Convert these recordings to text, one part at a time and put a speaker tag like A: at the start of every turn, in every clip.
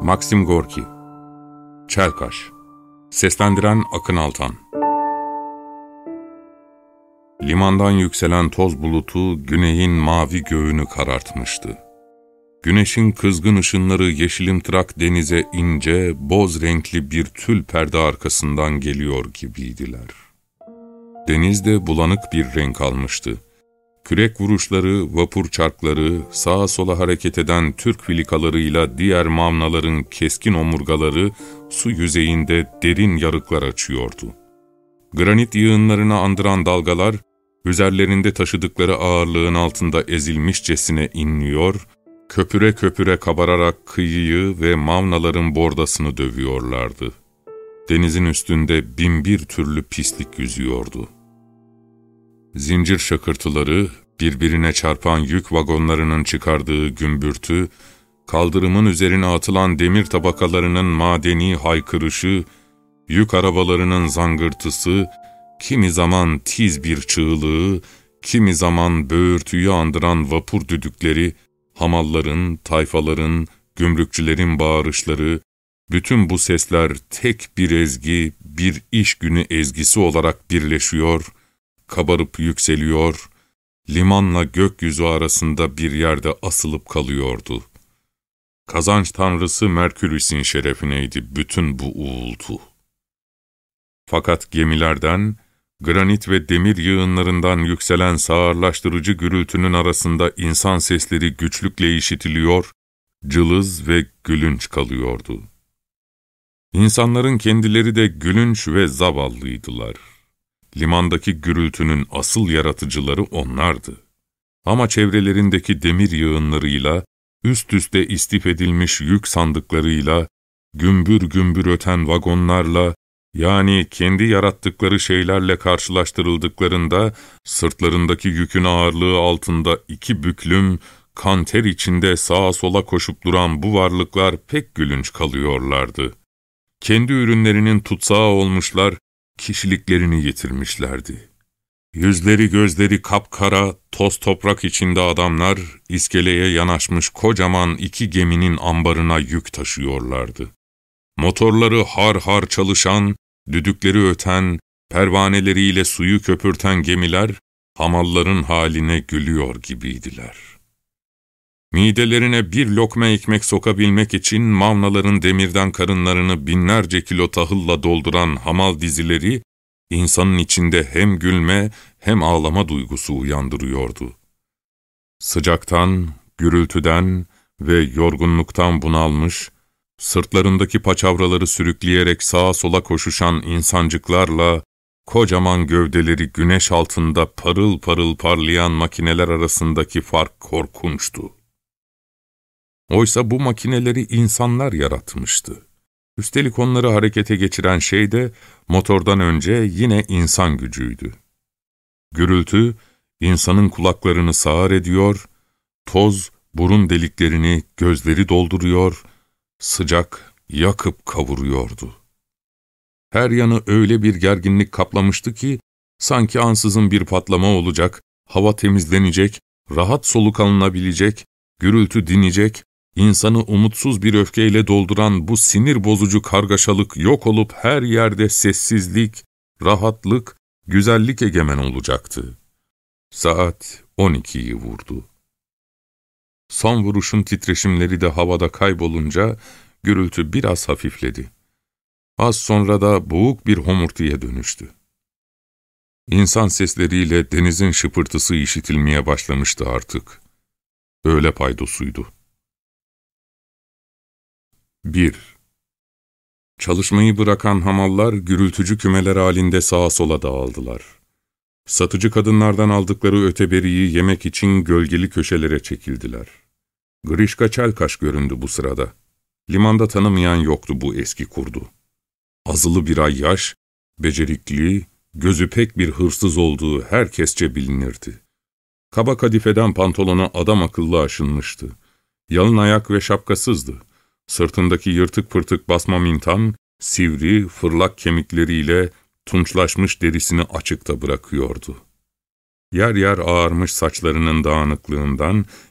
A: Maxim Gorki. Çelkaş. Seslendiren Akın Altan. Limandan yükselen toz bulutu güneyin mavi göğünü karartmıştı. Güneşin kızgın ışınları yeşilimtırak denize ince, boz renkli bir tül perde arkasından geliyor gibiydiler. Deniz de bulanık bir renk almıştı. Kürek vuruşları, vapur çarkları, sağa sola hareket eden Türk filikalarıyla diğer mavnaların keskin omurgaları su yüzeyinde derin yarıklar açıyordu. Granit yığınlarını andıran dalgalar, üzerlerinde taşıdıkları ağırlığın altında ezilmişçesine inliyor, köpüre köpüre kabararak kıyıyı ve mavnaların bordasını dövüyorlardı. Denizin üstünde binbir türlü pislik yüzüyordu. Zincir şakırtıları, birbirine çarpan yük vagonlarının çıkardığı gümbürtü, kaldırımın üzerine atılan demir tabakalarının madeni haykırışı, yük arabalarının zangırtısı, kimi zaman tiz bir çığlığı, kimi zaman böğürtüyü andıran vapur düdükleri, hamalların, tayfaların, gümrükçülerin bağırışları, bütün bu sesler tek bir ezgi, bir iş günü ezgisi olarak birleşiyor, kabarıp yükseliyor, limanla gökyüzü arasında bir yerde asılıp kalıyordu. Kazanç tanrısı Merkürüs'ün şerefineydi bütün bu uğultu. Fakat gemilerden, granit ve demir yığınlarından yükselen sağırlaştırıcı gürültünün arasında insan sesleri güçlükle işitiliyor, cılız ve gülünç kalıyordu. İnsanların kendileri de gülünç ve zavallıydılar. Limandaki gürültünün asıl yaratıcıları onlardı. Ama çevrelerindeki demir yığınlarıyla, üst üste istif edilmiş yük sandıklarıyla, gümbür gümbür öten vagonlarla, yani kendi yarattıkları şeylerle karşılaştırıldıklarında, sırtlarındaki yükün ağırlığı altında iki büklüm, kan ter içinde sağa sola koşup duran bu varlıklar pek gülünç kalıyorlardı. Kendi ürünlerinin tutsağı olmuşlar, kişiliklerini yitirmişlerdi. Yüzleri gözleri kapkara, toz toprak içinde adamlar, iskeleye yanaşmış kocaman iki geminin ambarına yük taşıyorlardı. Motorları har har çalışan, düdükleri öten, pervaneleriyle suyu köpürten gemiler, hamalların haline gülüyor gibiydiler. Midelerine bir lokma ekmek sokabilmek için mavnaların demirden karınlarını binlerce kilo tahılla dolduran hamal dizileri, insanın içinde hem gülme hem ağlama duygusu uyandırıyordu. Sıcaktan, gürültüden ve yorgunluktan bunalmış, sırtlarındaki paçavraları sürükleyerek sağa sola koşuşan insancıklarla, kocaman gövdeleri güneş altında parıl parıl parlayan makineler arasındaki fark korkunçtu. Oysa bu makineleri insanlar yaratmıştı. Üstelik onları harekete geçiren şey de motordan önce yine insan gücüydü. Gürültü, insanın kulaklarını sağır ediyor, toz, burun deliklerini, gözleri dolduruyor, sıcak, yakıp kavuruyordu. Her yanı öyle bir gerginlik kaplamıştı ki, sanki ansızın bir patlama olacak, hava temizlenecek, rahat soluk alınabilecek, gürültü dinecek, İnsanı umutsuz bir öfkeyle dolduran bu sinir bozucu kargaşalık yok olup her yerde sessizlik, rahatlık, güzellik egemen olacaktı. Saat 12'yi vurdu. Son vuruşun titreşimleri de havada kaybolunca gürültü biraz hafifledi. Az sonra da boğuk bir homurtuya dönüştü. İnsan sesleriyle denizin şıpırtısı işitilmeye başlamıştı artık. Öğle paydosuydu. 1. Çalışmayı bırakan hamallar gürültücü kümeler halinde sağa sola dağıldılar. Satıcı kadınlardan aldıkları öteberiyi yemek için gölgeli köşelere çekildiler. Grişka Çelkaş göründü bu sırada. Limanda tanımayan yoktu bu eski kurdu. Azılı bir ay yaş, becerikli, gözü pek bir hırsız olduğu herkesçe bilinirdi. Kaba kadifeden pantolonu adam akıllı aşınmıştı. Yalın ayak ve şapkasızdı. Sırtındaki yırtık pırtık basma mintan, sivri, fırlak kemikleriyle tunçlaşmış derisini açıkta bırakıyordu. Yer yer ağarmış saçlarının dağınıklığından,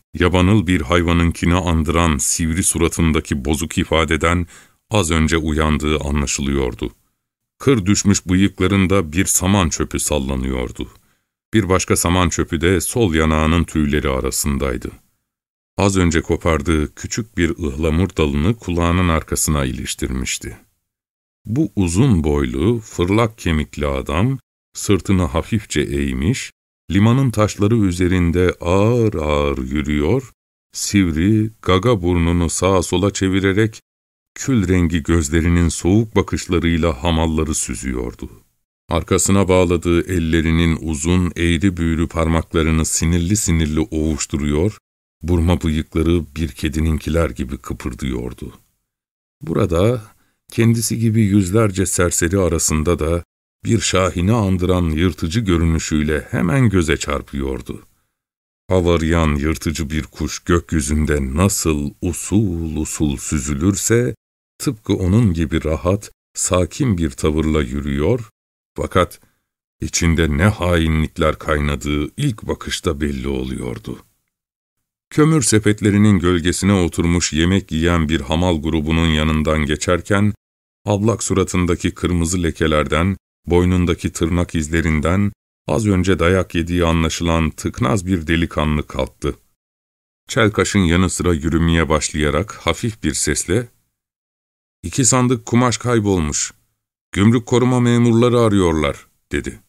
A: Yabanıl bir hayvanınkini andıran sivri suratındaki bozuk ifadeden az önce uyandığı anlaşılıyordu. Kır düşmüş bıyıklarında bir saman çöpü sallanıyordu. Bir başka saman çöpü de sol yanağının tüyleri arasındaydı. Az önce kopardığı küçük bir ıhlamur dalını kulağının arkasına iliştirmişti. Bu uzun boylu, fırlak kemikli adam, sırtını hafifçe eğmiş, limanın taşları üzerinde ağır ağır yürüyor, sivri, gaga burnunu sağa sola çevirerek, kül rengi gözlerinin soğuk bakışlarıyla hamalları süzüyordu. Arkasına bağladığı ellerinin uzun, eğri büğrü parmaklarını sinirli sinirli ovuşturuyor, burma bıyıkları bir kedininkiler gibi kıpırdıyordu. Burada, kendisi gibi yüzlerce serseri arasında da bir şahini andıran yırtıcı görünüşüyle hemen göze çarpıyordu. Havarayan yırtıcı bir kuş gökyüzünde nasıl usul usul süzülürse, tıpkı onun gibi rahat, sakin bir tavırla yürüyor, fakat içinde ne hainlikler kaynadığı ilk bakışta belli oluyordu. Kömür sepetlerinin gölgesine oturmuş yemek yiyen bir hamal grubunun yanından geçerken, ablak suratındaki kırmızı lekelerden, boynundaki tırnak izlerinden, az önce dayak yediği anlaşılan tıknaz bir delikanlı kalktı. Çelkaş'ın yanı sıra yürümeye başlayarak hafif bir sesle, "2 sandık kumaş kaybolmuş, gümrük koruma memurları arıyorlar," dedi.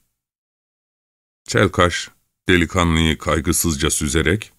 A: Çelkaş, delikanlıyı kaygısızca süzerek,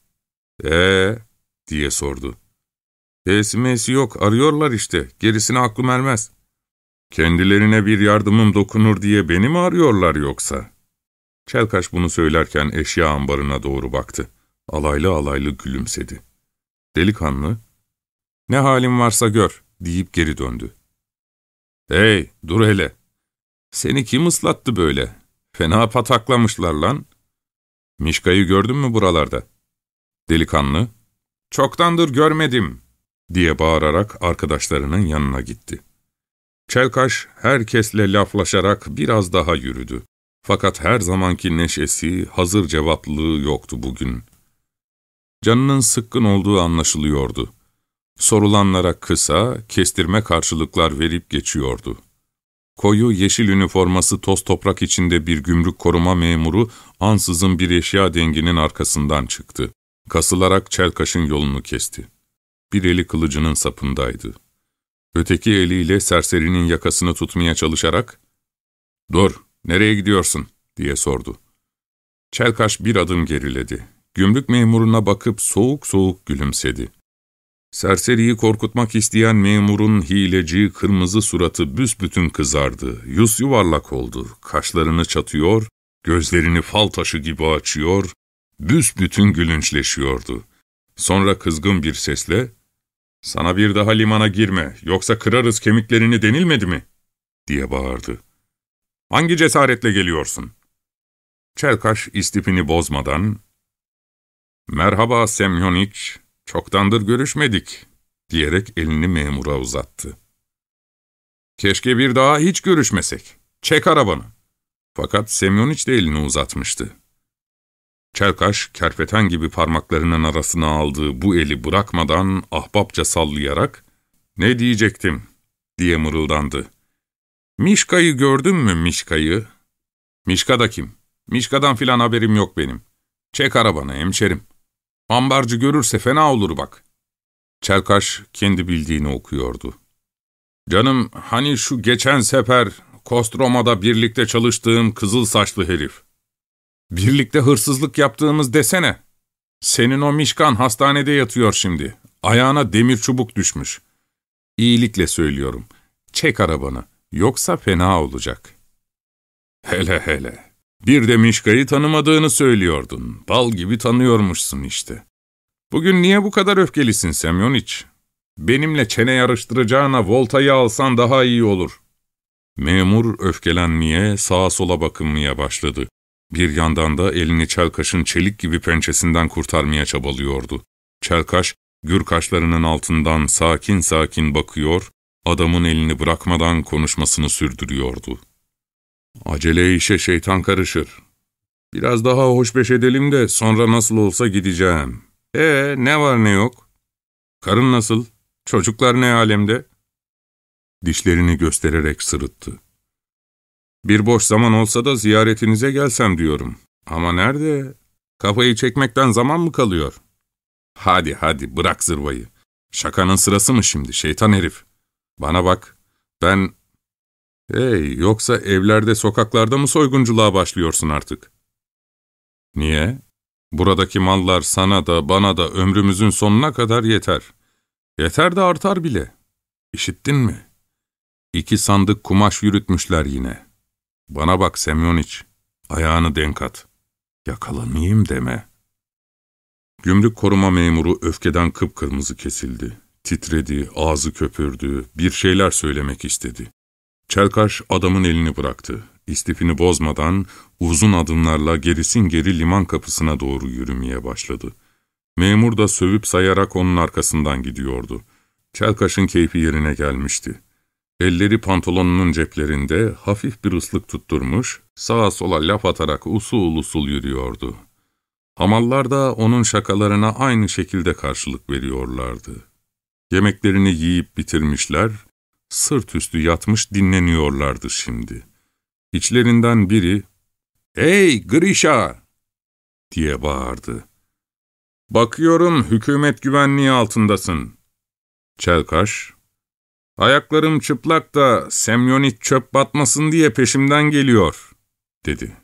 A: diye sordu. "M'si yok, arıyorlar işte, gerisine aklım ermez." "Kendilerine bir yardımım dokunur diye beni mi arıyorlar yoksa?" Çelkaş bunu söylerken eşya ambarına doğru baktı. Alaylı alaylı gülümsedi. Delikanlı, "Ne halin varsa gör," deyip geri döndü. "Hey, dur hele. Seni kim ıslattı böyle? Fena pataklamışlar lan. Mişka'yı gördün mü buralarda?" Delikanlı, "Çoktandır görmedim," diye bağırarak arkadaşlarının yanına gitti. Çelkaş herkesle laflaşarak biraz daha yürüdü. Fakat her zamanki neşesi, hazır cevaplılığı yoktu bugün. Canının sıkkın olduğu anlaşılıyordu. Sorulanlara kısa, kestirme karşılıklar verip geçiyordu. Koyu yeşil üniforması toz toprak içinde bir gümrük koruma memuru ansızın bir eşya denginin arkasından çıktı. Kasılarak Çelkaş'ın yolunu kesti. Bir eli kılıcının sapındaydı. Öteki eliyle serserinin yakasını tutmaya çalışarak, "Dur, nereye gidiyorsun?" diye sordu. Çelkaş bir adım geriledi. Gümrük memuruna bakıp soğuk soğuk gülümsedi. Serseriyi korkutmak isteyen memurun hileci, kırmızı suratı büsbütün kızardı, yüz yuvarlak oldu, kaşlarını çatıyor, gözlerini fal taşı gibi açıyor, büsbütün gülünçleşiyordu. Sonra kızgın bir sesle, "Sana bir daha limana girme, yoksa kırarız kemiklerini denilmedi mi?" diye bağırdı. "Hangi cesaretle geliyorsun?" Çelkaş istifini bozmadan, "Merhaba Semyoniç, çoktandır görüşmedik," diyerek elini memura uzattı. "Keşke bir daha hiç görüşmesek. Çek arabanı." Fakat Semyoniç de elini uzatmıştı. Çelkaş, kerpeten gibi parmaklarının arasına aldığı bu eli bırakmadan ahbapça sallayarak, "Ne diyecektim?" diye mırıldandı. "Mişka'yı gördün mü, Mişka'yı?" "Mişka da kim? Mişka'dan filan haberim yok benim. Çek arabanı hemşerim. Ambarcı görürse fena olur bak." Çelkaş kendi bildiğini okuyordu. "Canım, hani şu geçen sefer Kostroma'da birlikte çalıştığım kızıl saçlı herif. Birlikte hırsızlık yaptığımız desene. Senin o Mişkan hastanede yatıyor şimdi. Ayağına demir çubuk düşmüş. İyilikle söylüyorum. Çek arabanı. Yoksa fena olacak." "Hele hele. Bir de Mişka'yı tanımadığını söylüyordun. Bal gibi tanıyormuşsun işte. Bugün niye bu kadar öfkelisin Semyoniç? Benimle çene yarıştıracağına Volta'yı alsan daha iyi olur." Memur öfkelenmeye, sağa sola bakınmaya başladı. Bir yandan da elini Çelkaş'ın çelik gibi pençesinden kurtarmaya çabalıyordu. Çelkaş, gür kaşlarının altından sakin sakin bakıyor, adamın elini bırakmadan konuşmasını sürdürüyordu. "Acele işe şeytan karışır. Biraz daha hoşbeş edelim de sonra nasıl olsa gideceğim. Ne var ne yok? Karın nasıl? Çocuklar ne alemde? Dişlerini göstererek sırıttı. Bir boş zaman olsa da ziyaretinize gelsem diyorum. Ama nerede? Kafayı çekmekten zaman mı kalıyor? Hadi hadi bırak zırvayı. Şakanın sırası mı şimdi şeytan herif? Bana bak, ben... Yoksa evlerde sokaklarda mı soygunculuğa başlıyorsun artık? Niye? Buradaki mallar sana da bana da ömrümüzün sonuna kadar yeter. Yeter de artar bile. İşittin mi? 2 sandık kumaş yürütmüşler yine. Bana bak Semyoniç, ayağını denk at. Yakalanayım deme. Gümrük koruma memuru öfkeden kıpkırmızı kesildi. Titredi, ağzı köpürdü, bir şeyler söylemek istedi. Çelkaş adamın elini bıraktı. İstifini bozmadan uzun adımlarla gerisin geri liman kapısına doğru yürümeye başladı. Memur da sövüp sayarak onun arkasından gidiyordu. Çelkaş'ın keyfi yerine gelmişti. Elleri pantolonunun ceplerinde hafif bir ıslık tutturmuş, sağa sola laf atarak usul usul yürüyordu. Hamallar da onun şakalarına aynı şekilde karşılık veriyorlardı. Yemeklerini yiyip bitirmişler, sırt üstü yatmış dinleniyorlardı şimdi. İçlerinden biri, "Hey Grisha!" diye bağırdı. "Bakıyorum hükümet güvenliği altındasın." Çelkaş, "Ayaklarım çıplak da Semyonit çöp batmasın diye peşimden geliyor," dedi.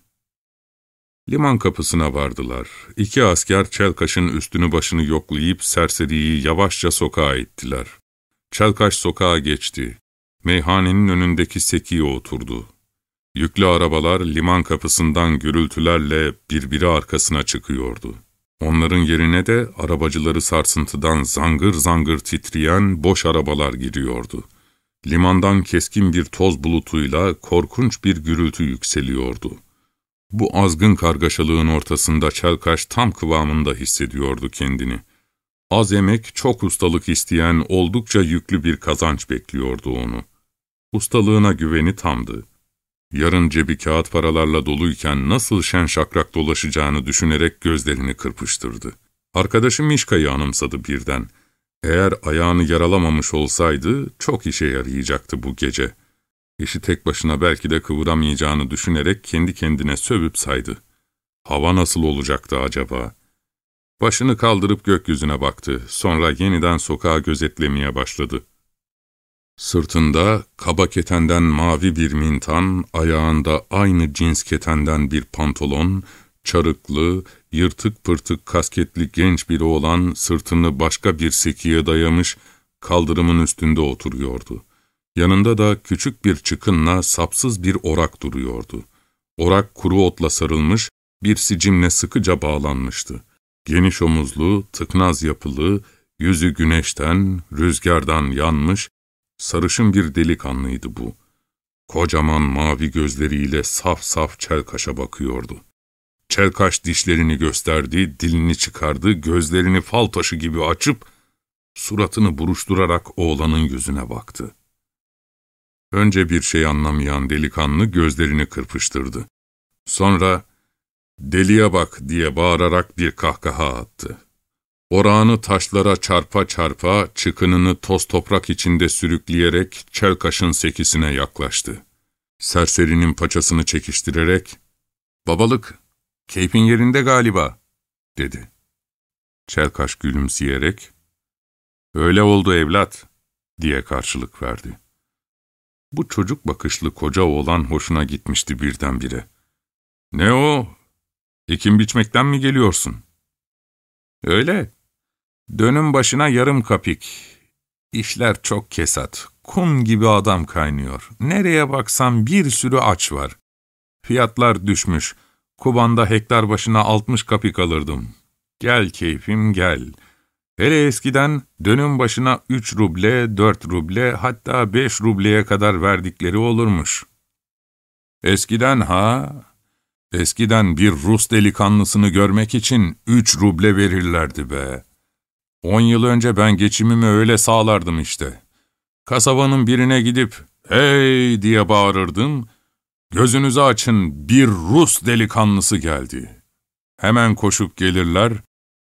A: Liman kapısına vardılar. 2 asker Çelkaş'ın üstünü başını yoklayıp serseriyi yavaşça sokağa ittiler. Çelkaş sokağa geçti. Meyhanenin önündeki sekiye oturdu. Yüklü arabalar liman kapısından gürültülerle birbiri arkasına çıkıyordu. Onların yerine de arabacıları sarsıntıdan zangır zangır titreyen boş arabalar giriyordu. Limandan keskin bir toz bulutuyla korkunç bir gürültü yükseliyordu. Bu azgın kargaşalığın ortasında Çelkaş tam kıvamında hissediyordu kendini. Az emek, çok ustalık isteyen oldukça yüklü bir kazanç bekliyordu onu. Ustalığına güveni tamdı. Yarın cebi kağıt paralarla doluyken nasıl şen şakrak dolaşacağını düşünerek gözlerini kırpıştırdı. Arkadaşı Mişka'yı anımsadı birden. Eğer ayağını yaralamamış olsaydı çok işe yarayacaktı bu gece. İşi tek başına belki de kıvıramayacağını düşünerek kendi kendine sövüp saydı. Hava nasıl olacaktı acaba? Başını kaldırıp gökyüzüne baktı. Sonra yeniden sokağı gözetlemeye başladı. Sırtında kaba ketenden mavi bir mintan, ayağında aynı cins ketenden bir pantolon, çarıklı, yırtık pırtık kasketli genç biri olan sırtını başka bir sekiye dayamış, kaldırımın üstünde oturuyordu. Yanında da küçük bir çıkınla sapsız bir orak duruyordu. Orak kuru otla sarılmış, bir sicimle sıkıca bağlanmıştı. Geniş omuzlu, tıknaz yapılı, yüzü güneşten, rüzgardan yanmış, sarışın bir delikanlıydı bu. Kocaman mavi gözleriyle saf saf Çelkaş'a bakıyordu. Çelkaş dişlerini gösterdi, dilini çıkardı, gözlerini fal taşı gibi açıp, suratını buruşturarak oğlanın yüzüne baktı. Önce bir şey anlamayan delikanlı gözlerini kırpıştırdı. Sonra, "Deliye bak!" diye bağırarak bir kahkaha attı. Orağını taşlara çarpa çarpa, çıkınını toz toprak içinde sürükleyerek Çelkaş'ın sekisine yaklaştı. Serserinin paçasını çekiştirerek, "Babalık, keyfin yerinde galiba," dedi. Çelkaş gülümseyerek, "Öyle oldu evlat," diye karşılık verdi. Bu çocuk bakışlı koca oğlan hoşuna gitmişti birdenbire. "Ne o? Ekim biçmekten mi geliyorsun?" "Öyle. Dönüm başına yarım kapik. İşler çok kesat. Kum gibi adam kaynıyor. Nereye baksam bir sürü aç var. Fiyatlar düşmüş. Kuban'da hektar başına 60 kapik alırdım. Gel keyfim gel. Hele eskiden dönüm başına 3 ruble, 4 ruble, hatta 5 rubleye kadar verdikleri olurmuş." "Eskiden ha? Eskiden bir Rus delikanlısını görmek için 3 ruble verirlerdi be. 10 yıl önce ben geçimimi öyle sağlardım işte. Kasabanın birine gidip, 'Hey!' diye bağırırdım. 'Gözünüzü açın, bir Rus delikanlısı geldi.' Hemen koşup gelirler,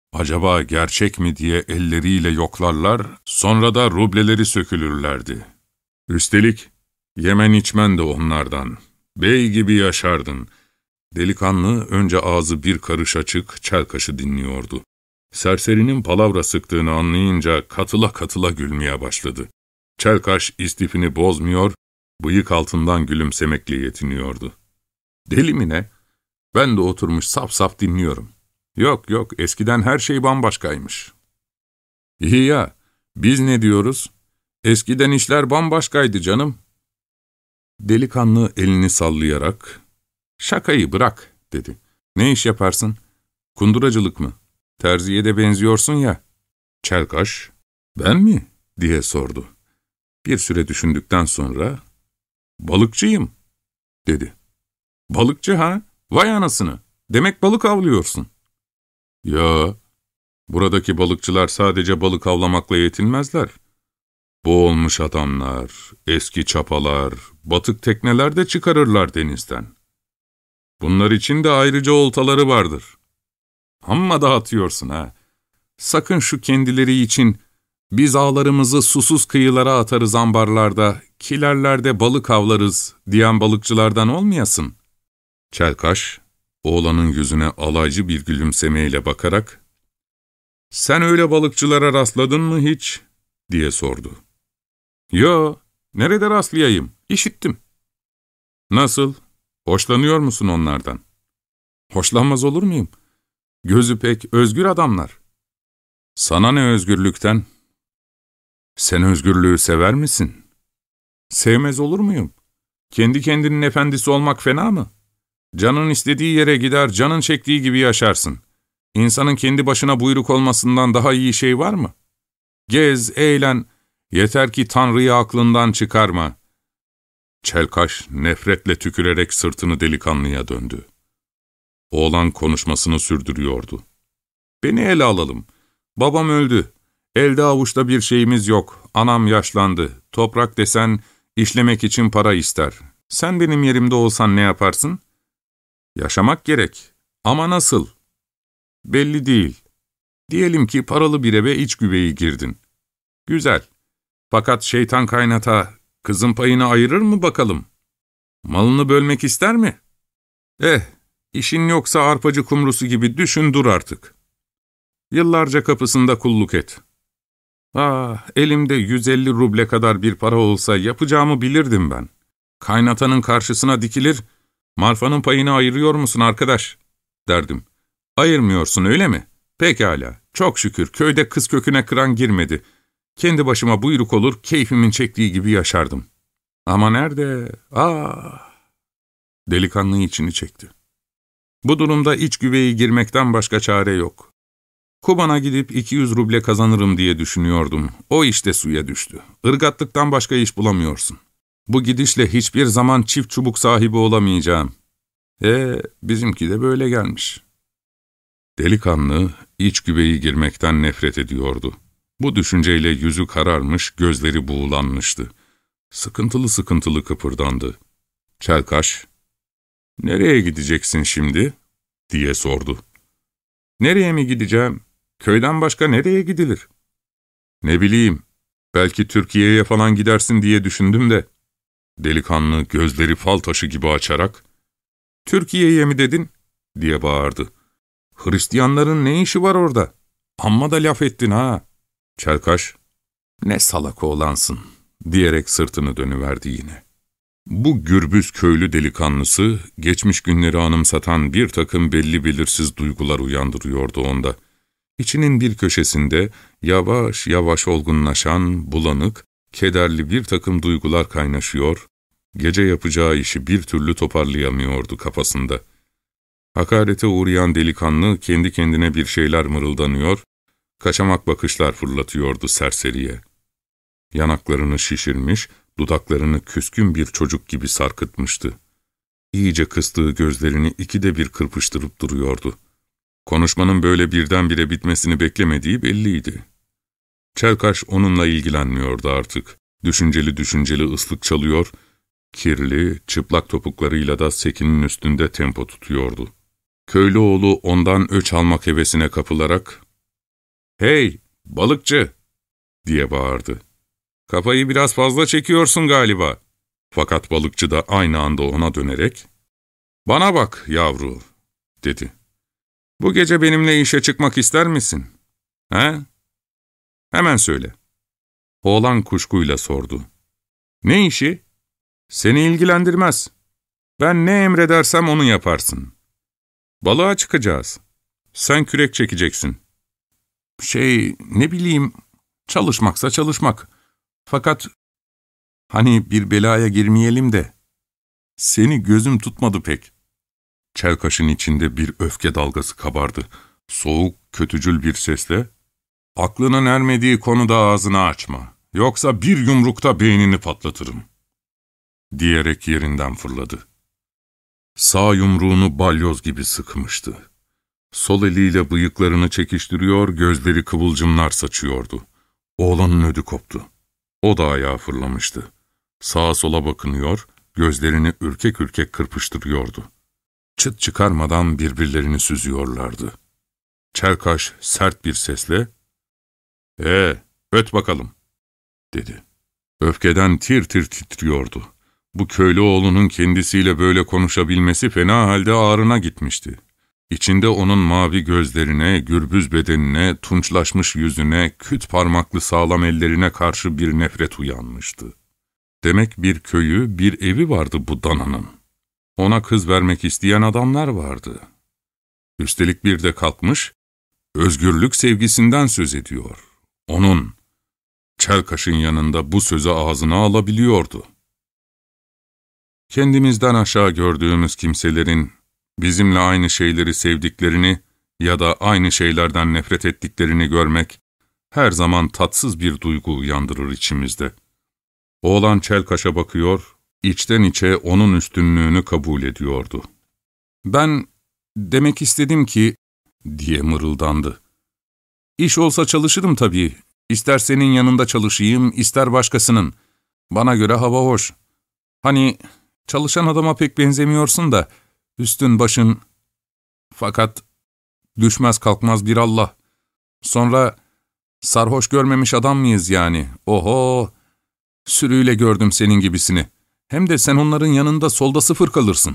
A: Acaba gerçek mi diye elleriyle yoklarlar, sonra da rubleleri sökülürlerdi. Üstelik yemen içmen de onlardan. Bey gibi yaşardın. Delikanlı önce ağzı bir karış açık Çelkaş'ı dinliyordu. Serserinin palavra sıktığını anlayınca katıla katıla gülmeye başladı. Çelkaş istifini bozmuyor, bıyık altından gülümsemekle yetiniyordu. Deli mi ne? Ben de oturmuş saf saf dinliyorum. Yok yok, eskiden her şey bambaşkaymış. İyi ya, biz ne diyoruz? Eskiden işler bambaşkaydı canım. Delikanlı elini sallayarak, "Şakayı bırak," dedi. "Ne iş yaparsın? Kunduracılık mı? Terziye de benziyorsun ya." Çelkaş, "Ben mi?" diye sordu. Bir süre düşündükten sonra, "Balıkçıyım," dedi. "Balıkçı ha? Vay anasını! Demek balık avlıyorsun." "Ya, buradaki balıkçılar sadece balık avlamakla yetinmezler. Boğulmuş adamlar, eski çapalar, batık tekneler de çıkarırlar denizden. Bunlar için de ayrıca oltaları vardır. Amma dağıtıyorsun ha. Sakın şu kendileri için biz ağlarımızı susuz kıyılara atarız ambarlarda, kilerlerde balık avlarız diyen balıkçılardan olmayasın." Çelkaş, oğlanın yüzüne alaycı bir gülümsemeyle bakarak, "Sen öyle balıkçılara rastladın mı hiç?" diye sordu. "Yo, nerede rastlayayım? İşittim." "Nasıl? Hoşlanıyor musun onlardan?" "Hoşlanmaz olur muyum? Gözü pek özgür adamlar." "Sana ne özgürlükten? Sen özgürlüğü sever misin?" "Sevmez olur muyum? Kendi kendinin efendisi olmak fena mı? Canın istediği yere gider, canın çektiği gibi yaşarsın. İnsanın kendi başına buyruk olmasından daha iyi şey var mı? Gez, eğlen, yeter ki Tanrı'yı aklından çıkarma." Çelkaş nefretle tükürerek sırtını delikanlıya döndü. Oğlan konuşmasını sürdürüyordu. "Beni ele alalım. Babam öldü. Elde avuçta bir şeyimiz yok. Anam yaşlandı. Toprak desen işlemek için para ister. Sen benim yerimde olsan ne yaparsın? Yaşamak gerek. Ama nasıl? Belli değil. Diyelim ki paralı bir eve iç güveyi girdin. Güzel. Fakat şeytan kaynata kızın payını ayırır mı bakalım? Malını bölmek ister mi? İşin yoksa arpacı kumrusu gibi düşün dur artık. Yıllarca kapısında kulluk et. Elimde 150 ruble kadar bir para olsa yapacağımı bilirdim ben. Kaynatanın karşısına dikilir, marfanın payını ayırıyor musun arkadaş, derdim. Ayırmıyorsun öyle mi? Pekala, çok şükür köyde kız köküne kıran girmedi. Kendi başıma buyruk olur, keyfimin çektiği gibi yaşardım. Ama nerede? Delikanlı içini çekti. Bu durumda iç güveyi girmekten başka çare yok. Kuban'a gidip 200 ruble kazanırım diye düşünüyordum. O işte suya düştü. Irgatlıktan başka iş bulamıyorsun. Bu gidişle hiçbir zaman çift çubuk sahibi olamayacağım. Bizimki de böyle gelmiş. Delikanlı iç güveyi girmekten nefret ediyordu. Bu düşünceyle yüzü kararmış, gözleri buğulanmıştı. Sıkıntılı sıkıntılı kıpırdandı. Çelkaş, "Nereye gideceksin şimdi?" diye sordu. "Nereye mi gideceğim? Köyden başka nereye gidilir?" "Ne bileyim, belki Türkiye'ye falan gidersin diye düşündüm de." Delikanlı gözleri fal taşı gibi açarak, "Türkiye'ye mi dedin?" diye bağırdı. "Hristiyanların ne işi var orada? Amma da laf ettin ha." Çelkaş, "Ne salak oğlansın," diyerek sırtını dönüverdi yine. Bu gürbüz köylü delikanlısı, geçmiş günleri anımsatan bir takım belli belirsiz duygular uyandırıyordu onda. İçinin bir köşesinde yavaş yavaş olgunlaşan, bulanık, kederli bir takım duygular kaynaşıyor, gece yapacağı işi bir türlü toparlayamıyordu kafasında. Hakarete uğrayan delikanlı kendi kendine bir şeyler mırıldanıyor, kaçamak bakışlar fırlatıyordu serseriye. Yanaklarını şişirmiş, dudaklarını küskün bir çocuk gibi sarkıtmıştı. İyice kıstığı gözlerini ikide bir kırpıştırıp duruyordu. Konuşmanın böyle birdenbire bitmesini beklemediği belliydi. Çelkaş onunla ilgilenmiyordu artık. Düşünceli düşünceli ıslık çalıyor, kirli, çıplak topuklarıyla da sekinin üstünde tempo tutuyordu. Köylü oğlu ondan öç almak hevesine kapılarak, ''Hey, balıkçı!'' diye bağırdı. ''Kafayı biraz fazla çekiyorsun galiba.'' Fakat balıkçı da aynı anda ona dönerek, ''Bana bak yavru.'' dedi. ''Bu gece benimle işe çıkmak ister misin? He? Hemen söyle.'' Oğlan kuşkuyla sordu. ''Ne işi?'' ''Seni ilgilendirmez. Ben ne emredersem onu yaparsın. Balığa çıkacağız. Sen kürek çekeceksin. Ne bileyim, çalışmaksa çalışmak. Fakat hani bir belaya girmeyelim de. Seni gözüm tutmadı pek.'' Çelkaş'ın içinde bir öfke dalgası kabardı. Soğuk, kötücül bir sesle, ''Aklının ermediği konuda ağzını açma. Yoksa bir yumrukta beynini patlatırım.'' diyerek yerinden fırladı. Sağ yumruğunu balyoz gibi sıkmıştı. Sol eliyle bıyıklarını çekiştiriyor, gözleri kıvılcımlar saçıyordu. Oğlanın ödü koptu. O da ayağa fırlamıştı. Sağa sola bakınıyor, gözlerini ürkek ürkek kırpıştırıyordu. Çıt çıkarmadan birbirlerini süzüyorlardı. Çelkaş sert bir sesle, öt bakalım.'' dedi. Öfkeden tir tir titriyordu. Bu köylü oğlunun kendisiyle böyle konuşabilmesi fena halde ağrına gitmişti. İçinde onun mavi gözlerine, gürbüz bedenine, tunçlaşmış yüzüne, küt parmaklı sağlam ellerine karşı bir nefret uyanmıştı. Demek bir köyü, bir evi vardı bu dananın. Ona kız vermek isteyen adamlar vardı. Üstelik bir de kalkmış, özgürlük sevgisinden söz ediyor. Onun, Çelkaş'ın yanında bu sözü ağzına alabiliyordu. Kendimizden aşağı gördüğümüz kimselerin bizimle aynı şeyleri sevdiklerini ya da aynı şeylerden nefret ettiklerini görmek her zaman tatsız bir duygu uyandırır içimizde. Oğlan Çelkaş'a bakıyor, içten içe onun üstünlüğünü kabul ediyordu. ''Ben demek istedim ki'' diye mırıldandı. ''İş olsa çalışırım tabii. İster senin yanında çalışayım, ister başkasının. Bana göre hava hoş. Hani çalışan adama pek benzemiyorsun da, üstün başın. Fakat düşmez kalkmaz bir Allah. Sonra sarhoş görmemiş adam mıyız yani? Oho! Sürüyle gördüm senin gibisini. Hem de sen onların yanında solda sıfır kalırsın.''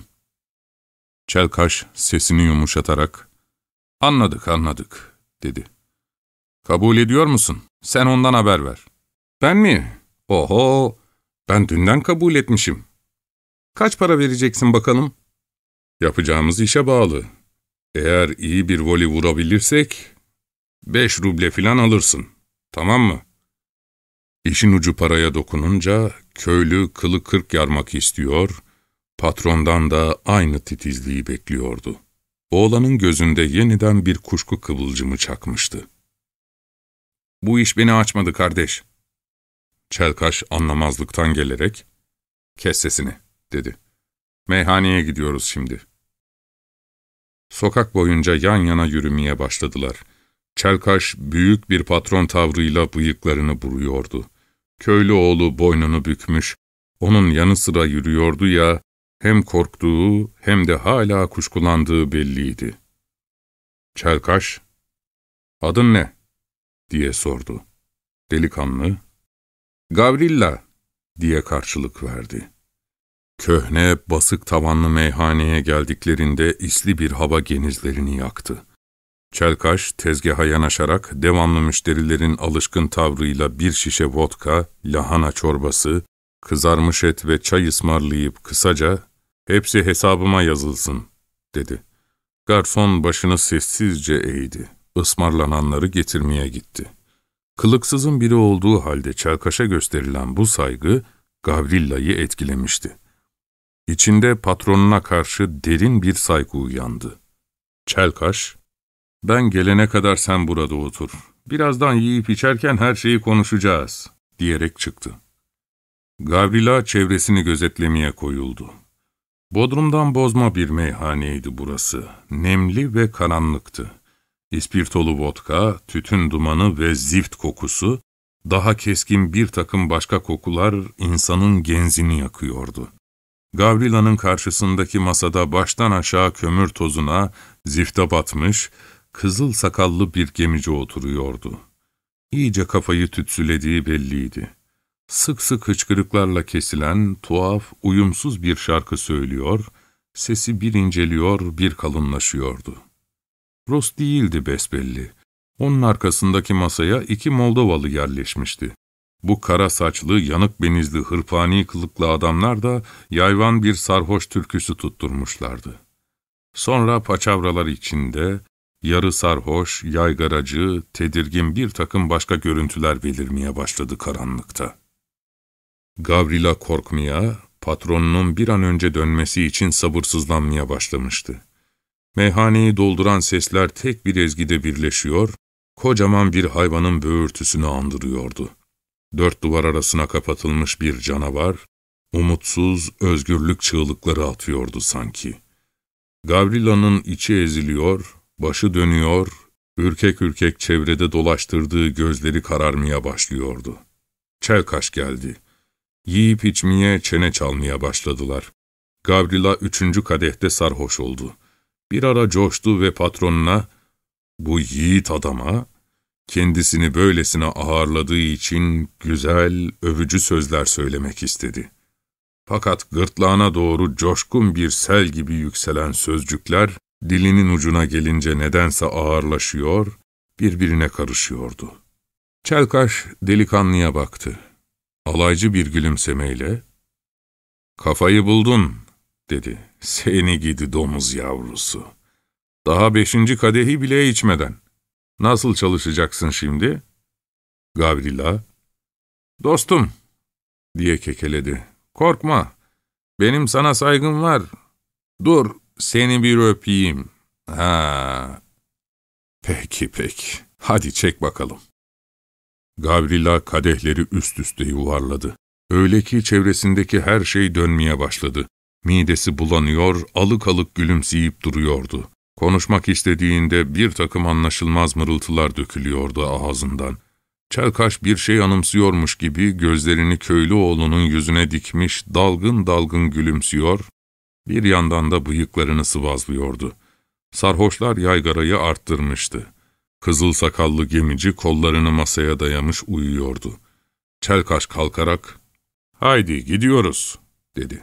A: Çelkaş sesini yumuşatarak, Anladık, dedi. ''Kabul ediyor musun? Sen ondan haber ver.'' ''Ben mi? Oho! Ben dünden kabul etmişim. Kaç para vereceksin bakalım?'' ''Yapacağımız işe bağlı. Eğer iyi bir voli vurabilirsek 5 ruble filan alırsın. Tamam mı?'' İşin ucu paraya dokununca köylü kılı kırk yarmak istiyor, patrondan da aynı titizliği bekliyordu. Oğlanın gözünde yeniden bir kuşku kıvılcımı çakmıştı. ''Bu iş beni açmadı kardeş.'' Çelkaş anlamazlıktan gelerek, ''Kes sesini.'' dedi. ''Meyhaneye gidiyoruz şimdi.'' Sokak boyunca yan yana yürümeye başladılar. Çelkaş büyük bir patron tavrıyla bıyıklarını buruyordu. Köylü oğlu boynunu bükmüş, onun yanı sıra yürüyordu ya, hem korktuğu hem de hala kuşkulandığı belliydi. Çelkaş, ''Adın ne?'' diye sordu. Delikanlı, ''Gavrilla'' diye karşılık verdi. Köhne, basık tavanlı meyhaneye geldiklerinde isli bir hava genizlerini yaktı. Çelkaş tezgaha yanaşarak devamlı müşterilerin alışkın tavrıyla bir şişe vodka, lahana çorbası, kızarmış et ve çay ısmarlayıp kısaca ''Hepsi hesabıma yazılsın.'' dedi. Garson başını sessizce eğdi. Ismarlananları getirmeye gitti. Kılıksızın biri olduğu halde Çelkaş'a gösterilen bu saygı Gavrilla'yı etkilemişti. İçinde patronuna karşı derin bir saygı uyandı. Çelkaş, ''Ben gelene kadar sen burada otur. Birazdan yiyip içerken her şeyi konuşacağız.'' diyerek çıktı. Gavrila çevresini gözetlemeye koyuldu. Bodrum'dan bozma bir meyhaneydi burası. Nemli ve karanlıktı. İspirtolu vodka, tütün dumanı ve zift kokusu, daha keskin bir takım başka kokular insanın genzini yakıyordu. Gavrila'nın karşısındaki masada baştan aşağı kömür tozuna, zifte batmış, kızıl sakallı bir gemici oturuyordu. İyice kafayı tütsülediği belliydi. Sık sık hıçkırıklarla kesilen, tuhaf, uyumsuz bir şarkı söylüyor, sesi bir inceliyor, bir kalınlaşıyordu. Rus değildi besbelli. Onun arkasındaki masaya 2 Moldovalı yerleşmişti. Bu kara saçlı, yanık benizli, hırpani kılıklı adamlar da yayvan bir sarhoş türküsü tutturmuşlardı. Sonra paçavralar içinde, yarı sarhoş, yaygaracı, tedirgin bir takım başka görüntüler belirmeye başladı karanlıkta. Gavrila korkmaya, patronunun bir an önce dönmesi için sabırsızlanmaya başlamıştı. Meyhaneyi dolduran sesler tek bir ezgide birleşiyor, kocaman bir hayvanın böğürtüsünü andırıyordu. 4 duvar arasına kapatılmış bir canavar, umutsuz, özgürlük çığlıkları atıyordu sanki. Gavrila'nın içi eziliyor, başı dönüyor, ürkek ürkek çevrede dolaştırdığı gözleri kararmaya başlıyordu. Çelkaş geldi. Yiyip içmeye, çene çalmaya başladılar. Gavrila 3. kadehte sarhoş oldu. Bir ara coştu ve patronuna, bu yiğit adama, kendisini böylesine ağırladığı için güzel, övücü sözler söylemek istedi. Fakat gırtlağına doğru coşkun bir sel gibi yükselen sözcükler, dilinin ucuna gelince nedense ağırlaşıyor, birbirine karışıyordu. Çelkaş delikanlıya baktı. Alaycı bir gülümsemeyle, ''Kafayı buldun.'' dedi. ''Seni gidi domuz yavrusu. Daha 5. kadehi bile içmeden. Nasıl çalışacaksın şimdi?'' Gavrila, ''Dostum,'' diye kekeledi. ''Korkma, benim sana saygım var. Dur, seni bir öpeyim. Ha, peki, hadi çek bakalım.'' Gavrila kadehleri üst üste yuvarladı. Öyle ki çevresindeki her şey dönmeye başladı. Midesi bulanıyor, alık alık gülümseyip duruyordu. Konuşmak istediğinde bir takım anlaşılmaz mırıltılar dökülüyordu ağzından. Çelkaş bir şey anımsıyormuş gibi gözlerini köylü oğlunun yüzüne dikmiş, dalgın dalgın gülümsüyor, bir yandan da bıyıklarını sıvazlıyordu. Sarhoşlar yaygarayı arttırmıştı. Kızıl sakallı gemici kollarını masaya dayamış uyuyordu. Çelkaş kalkarak, ''Haydi gidiyoruz.'' dedi.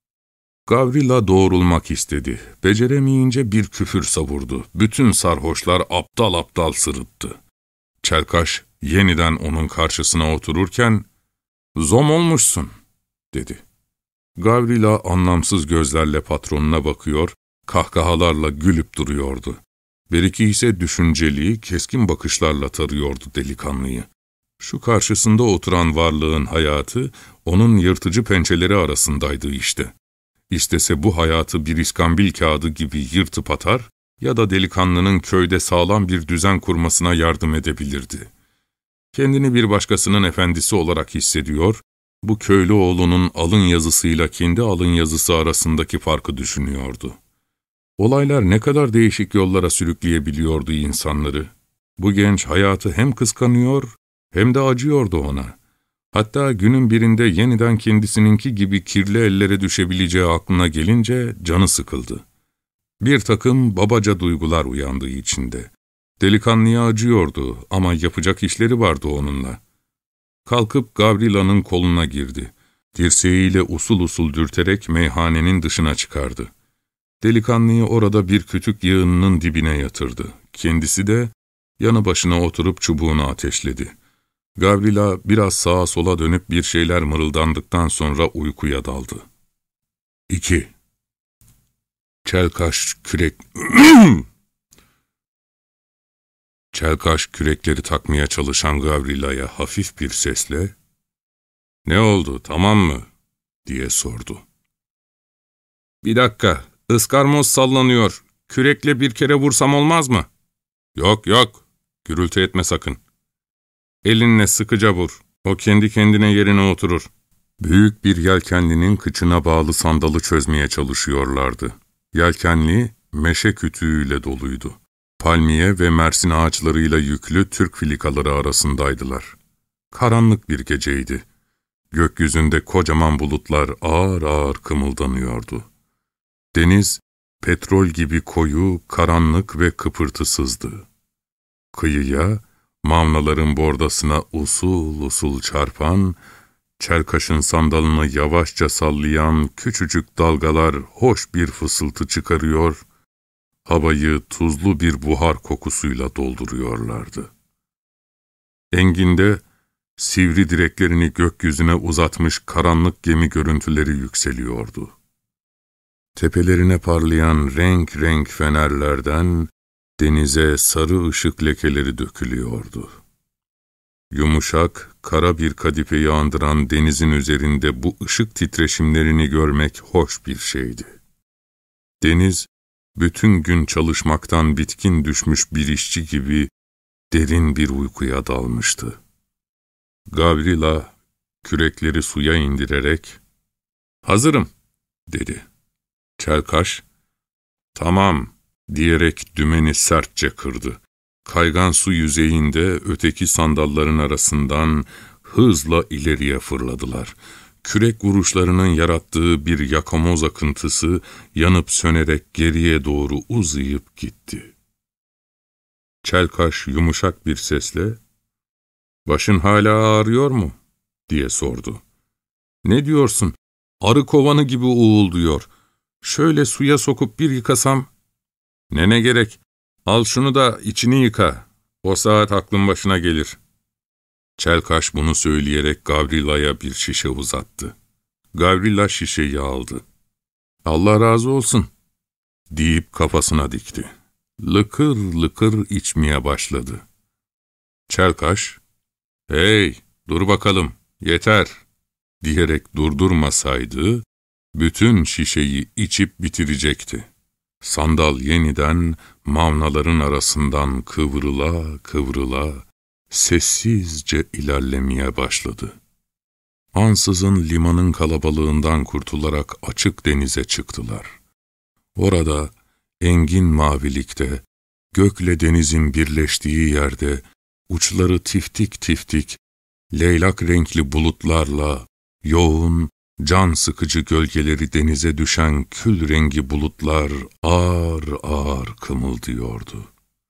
A: Gavrila doğrulmak istedi. Beceremeyince bir küfür savurdu. Bütün sarhoşlar aptal aptal sırıttı. Çelkaş yeniden onun karşısına otururken, ''Zom olmuşsun.'' dedi. Gavrila anlamsız gözlerle patronuna bakıyor, kahkahalarla gülüp duruyordu. Beriki ise düşünceli, keskin bakışlarla tarıyordu delikanlıyı. Şu karşısında oturan varlığın hayatı, onun yırtıcı pençeleri arasındaydı işte. İstese bu hayatı bir iskambil kağıdı gibi yırtıp atar ya da delikanlının köyde sağlam bir düzen kurmasına yardım edebilirdi. Kendini bir başkasının efendisi olarak hissediyor, bu köylü oğlunun alın yazısıyla kendi alın yazısı arasındaki farkı düşünüyordu. Olaylar ne kadar değişik yollara sürükleyebiliyordu insanları. Bu genç hayatı hem kıskanıyor hem de acıyordu ona. Hatta günün birinde yeniden kendisininki gibi kirli ellere düşebileceği aklına gelince canı sıkıldı. Bir takım babaca duygular uyandı içinde. Delikanlıya acıyordu ama yapacak işleri vardı onunla. Kalkıp Gavrila'nın koluna girdi. Dirseğiyle usul usul dürterek meyhanenin dışına çıkardı. Delikanlıyı orada bir kütük yığınının dibine yatırdı. Kendisi de yanı başına oturup çubuğunu ateşledi. Gavrila biraz sağa sola dönüp bir şeyler mırıldandıktan sonra uykuya daldı. 2. Çelkaş kürekleri takmaya çalışan Gavrila'ya hafif bir sesle, ''Ne oldu, tamam mı?'' diye sordu. ''Bir dakika, ıskarmoz sallanıyor. Kürekle bir kere vursam olmaz mı?'' ''Yok, gürültü etme sakın. Elinle sıkıca vur, o kendi kendine yerine oturur.'' Büyük bir yelkenlinin kıçına bağlı sandalı çözmeye çalışıyorlardı. Yelkenli, meşe kütüğüyle doluydu. Palmiye ve mersin ağaçlarıyla yüklü Türk filikaları arasındaydılar. Karanlık bir geceydi. Gökyüzünde kocaman bulutlar ağır ağır kımıldanıyordu. Deniz, petrol gibi koyu, karanlık ve kıpırtısızdı. Kıyıya, mavnaların bordasına usul usul çarpan, Çelkaş'ın sandalını yavaşça sallayan küçücük dalgalar hoş bir fısıltı çıkarıyor, havayı tuzlu bir buhar kokusuyla dolduruyorlardı. Enginde, sivri direklerini gökyüzüne uzatmış karanlık gemi görüntüleri yükseliyordu. Tepelerine parlayan renk renk fenerlerden denize sarı ışık lekeleri dökülüyordu. Yumuşak, kara bir kadifeyi andıran denizin üzerinde bu ışık titreşimlerini görmek hoş bir şeydi. Deniz, bütün gün çalışmaktan bitkin düşmüş bir işçi gibi derin bir uykuya dalmıştı. Gavrila, kürekleri suya indirerek, "Hazırım," dedi. Çelkaş, "Tamam," diyerek dümeni sertçe kırdı. Kaygan su yüzeyinde öteki sandalların arasından hızla ileriye fırladılar. Kürek vuruşlarının yarattığı bir yakamoz akıntısı yanıp sönerek geriye doğru uzayıp gitti. Çelkaş yumuşak bir sesle, "Başın hala ağrıyor mu?" diye sordu. "Ne diyorsun? Arı kovanı gibi uğulduyor. Şöyle suya sokup bir yıkasam..." "Ne gerek? Al şunu da içini yıka. O saat aklın başına gelir." Çelkaş bunu söyleyerek Gavrila'ya bir şişe uzattı. Gavrila şişeyi aldı. "Allah razı olsun," deyip kafasına dikti. Lıkır lıkır içmeye başladı. Çelkaş, "Hey, dur bakalım, yeter," diyerek durdurmasaydı, bütün şişeyi içip bitirecekti. Sandal yeniden mavnaların arasından kıvrıla kıvrıla sessizce ilerlemeye başladı. Ansızın limanın kalabalığından kurtularak açık denize çıktılar. Orada engin mavilikte, gökle denizin birleştiği yerde uçları tiftik tiftik, leylak renkli bulutlarla yoğun, can sıkıcı gölgeleri denize düşen kül rengi bulutlar ağır ağır kımıldıyordu.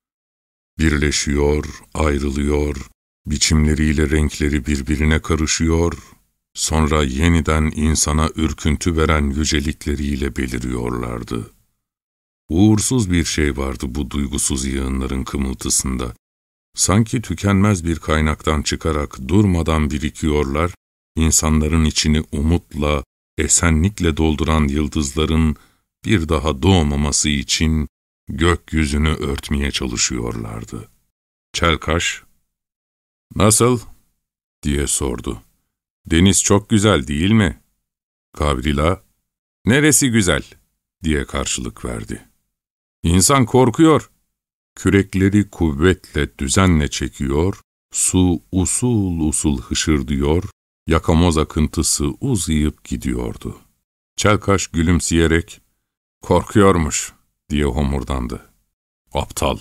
A: Birleşiyor, ayrılıyor, biçimleriyle renkleri birbirine karışıyor, sonra yeniden insana ürküntü veren yücelikleriyle beliriyorlardı. Uğursuz bir şey vardı bu duygusuz yığınların kımıltısında. Sanki tükenmez bir kaynaktan çıkarak durmadan birikiyorlar, İnsanların içini umutla, esenlikle dolduran yıldızların bir daha doğmaması için gökyüzünü örtmeye çalışıyorlardı. Çelkaş, "Nasıl?" diye sordu. "Deniz çok güzel değil mi?" Gavrila, "Neresi güzel?" diye karşılık verdi. "İnsan korkuyor." Kürekleri kuvvetle, düzenle çekiyor, su usul usul hışırdıyor, yakamoz akıntısı uzayıp gidiyordu. Çelkaş gülümseyerek, "Korkuyormuş," diye homurdandı. "Aptal."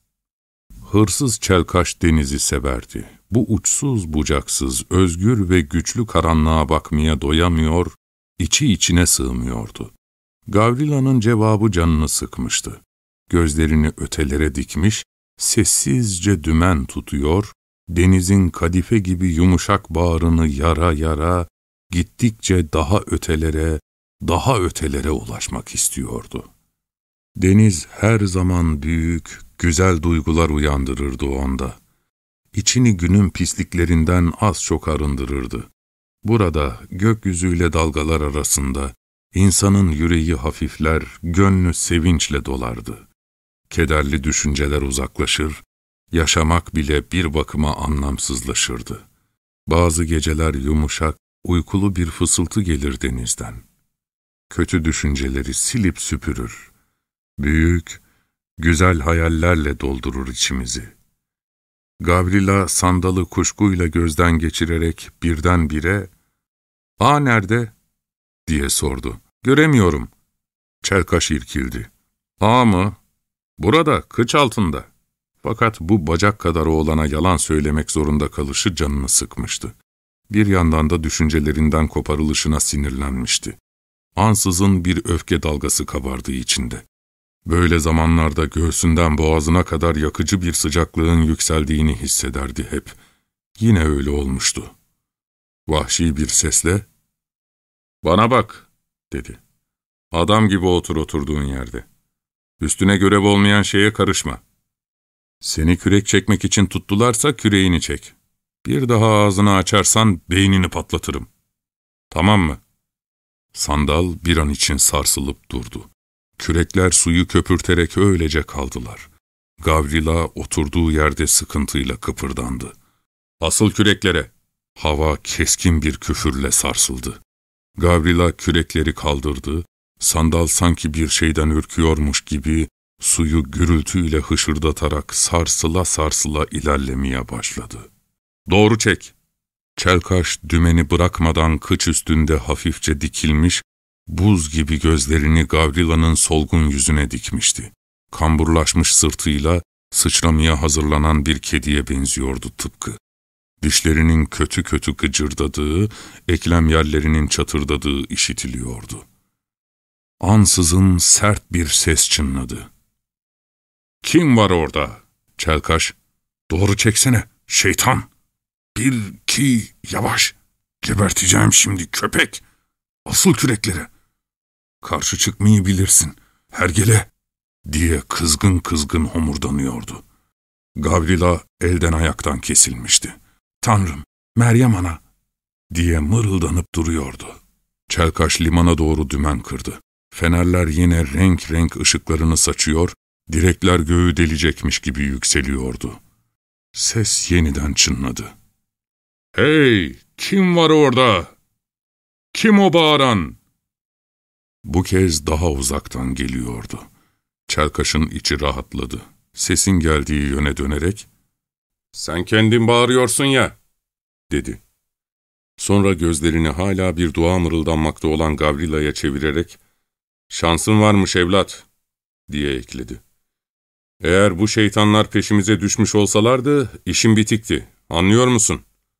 A: Hırsız Çelkaş denizi severdi. Bu uçsuz bucaksız, özgür ve güçlü karanlığa bakmaya doyamıyor, içi içine sığmıyordu. Gavrila'nın cevabı canını sıkmıştı. Gözlerini ötelere dikmiş, sessizce dümen tutuyor, denizin kadife gibi yumuşak bağrını yara yara, gittikçe daha ötelere ulaşmak istiyordu. Deniz her zaman büyük, güzel duygular uyandırırdı onda. İçini günün pisliklerinden az çok arındırırdı. Burada, gökyüzüyle dalgalar arasında, insanın yüreği hafifler, gönlü sevinçle dolardı. Kederli düşünceler uzaklaşır, yaşamak bile bir bakıma anlamsızlaşırdı. Bazı geceler yumuşak, uykulu bir fısıltı gelir denizden. Kötü düşünceleri silip süpürür. Büyük, güzel hayallerle doldurur içimizi. Gavrila sandalı kuşkuyla gözden geçirerek birdenbire, "Ağ nerede?" diye sordu. "Göremiyorum." Çelkaş irkildi. "Ağ mı? Burada, kıç altında." Fakat bu bacak kadar oğlana yalan söylemek zorunda kalışı canını sıkmıştı. Bir yandan da düşüncelerinden koparılışına sinirlenmişti. Ansızın bir öfke dalgası kabardı içinde. Böyle zamanlarda göğsünden boğazına kadar yakıcı bir sıcaklığın yükseldiğini hissederdi hep. Yine öyle olmuştu. Vahşi bir sesle, ''Bana bak'' dedi. ''Adam gibi otur oturduğun yerde. Üstüne görev olmayan şeye karışma. Seni kürek çekmek için tuttularsa küreğini çek. Bir daha ağzını açarsan beynini patlatırım. Tamam mı?'' Sandal bir an için sarsılıp durdu. Kürekler suyu köpürterek öylece kaldılar. Gavrila oturduğu yerde sıkıntıyla kıpırdandı. ''Asıl küreklere!'' Hava keskin bir küfürle sarsıldı. Gavrila kürekleri kaldırdı, sandal sanki bir şeyden ürküyormuş gibi suyu gürültüyle hışırdatarak sarsıla sarsıla ilerlemeye başladı. ''Doğru çek!'' Çelkaş dümeni bırakmadan kıç üstünde hafifçe dikilmiş, buz gibi gözlerini Gavrila'nın solgun yüzüne dikmişti. Kamburlaşmış sırtıyla sıçramaya hazırlanan bir kediye benziyordu tıpkı. Dişlerinin kötü kötü gıcırdadığı, eklem yerlerinin çatırdadığı işitiliyordu. Ansızın sert bir ses çınladı. ''Kim var orada?'' Çelkaş, ''Doğru çeksene, şeytan! 1, 2, yavaş! Geberteceğim şimdi köpek! Asıl küreklere! Karşı çıkmayı bilirsin, hergele!'' diye kızgın kızgın homurdanıyordu. Gavrila elden ayaktan kesilmişti. ''Tanrım, Meryem Ana!'' diye mırıldanıp duruyordu. Çelkaş limana doğru dümen kırdı. Fenerler yine renk renk ışıklarını saçıyor, direkler göğü delecekmiş gibi yükseliyordu. Ses yeniden çınladı. ''Hey, kim var orada? Kim o bağıran?'' Bu kez daha uzaktan geliyordu. Çelkaş'ın içi rahatladı. Sesin geldiği yöne dönerek, ''Sen kendin bağırıyorsun ya'' dedi. Sonra gözlerini hala bir dua mırıldanmakta olan Gavrila'ya çevirerek, ''Şansın varmış evlat'' diye ekledi. ''Eğer bu şeytanlar peşimize düşmüş olsalardı, işim bitikti, anlıyor musun?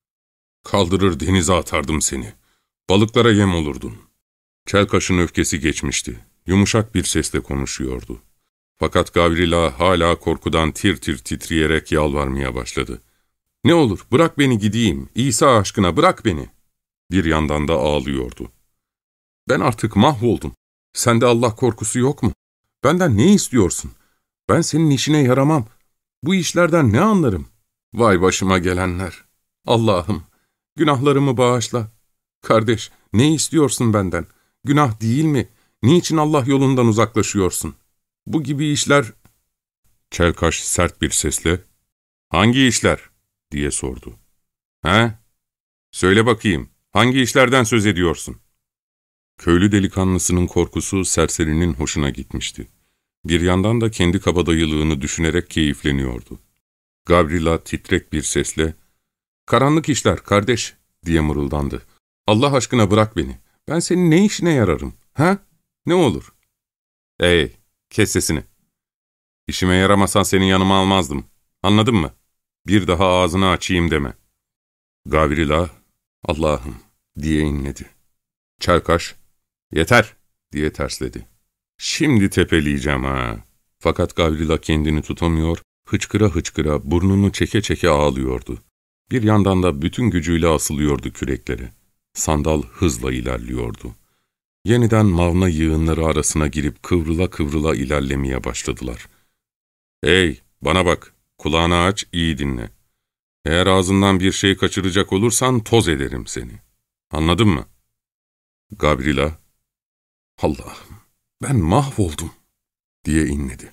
A: Kaldırır denize atardım seni, balıklara yem olurdun.'' Çelkaş'ın öfkesi geçmişti, yumuşak bir sesle konuşuyordu. Fakat Gavrila hala korkudan tir tir titreyerek yalvarmaya başladı. ''Ne olur, bırak beni gideyim, İsa aşkına bırak beni.'' Bir yandan da ağlıyordu. ''Ben artık mahvoldum. Sende Allah korkusu yok mu? Benden ne istiyorsun? Ben senin işine yaramam. Bu işlerden ne anlarım? Vay başıma gelenler. Allah'ım, günahlarımı bağışla. Kardeş, ne istiyorsun benden? Günah değil mi? Niçin Allah yolundan uzaklaşıyorsun? Bu gibi işler..." Çelkaş sert bir sesle, ''Hangi işler?'' diye sordu. ''He? Söyle bakayım, hangi işlerden söz ediyorsun?'' Köylü delikanlısının korkusu serserinin hoşuna gitmişti. Bir yandan da kendi kabadayılığını düşünerek keyifleniyordu. Gavrila titrek bir sesle, ''Karanlık işler kardeş'' diye mırıldandı. ''Allah aşkına bırak beni. Ben senin ne işine yararım? Ha? Ne olur?'' ''Hey, kes sesini. İşime yaramasan seni yanıma almazdım. Anladın mı? Bir daha ağzını açayım deme.'' Gavrila, ''Allah'ım'' diye inledi. Çelkaş, ''Yeter'' diye tersledi. ''Şimdi tepeleyeceğim ha.'' Fakat Gavrila kendini tutamıyor, hıçkıra hıçkıra burnunu çeke çeke ağlıyordu. Bir yandan da bütün gücüyle asılıyordu küreklere. Sandal hızla ilerliyordu. Yeniden mavna yığınları arasına girip kıvrıla kıvrıla ilerlemeye başladılar. ''Hey, bana bak, kulağını aç, iyi dinle. Eğer ağzından bir şey kaçıracak olursan toz ederim seni. Anladın mı?'' Gavrila, ''Allah'ım, ben mahvoldum'' diye inledi.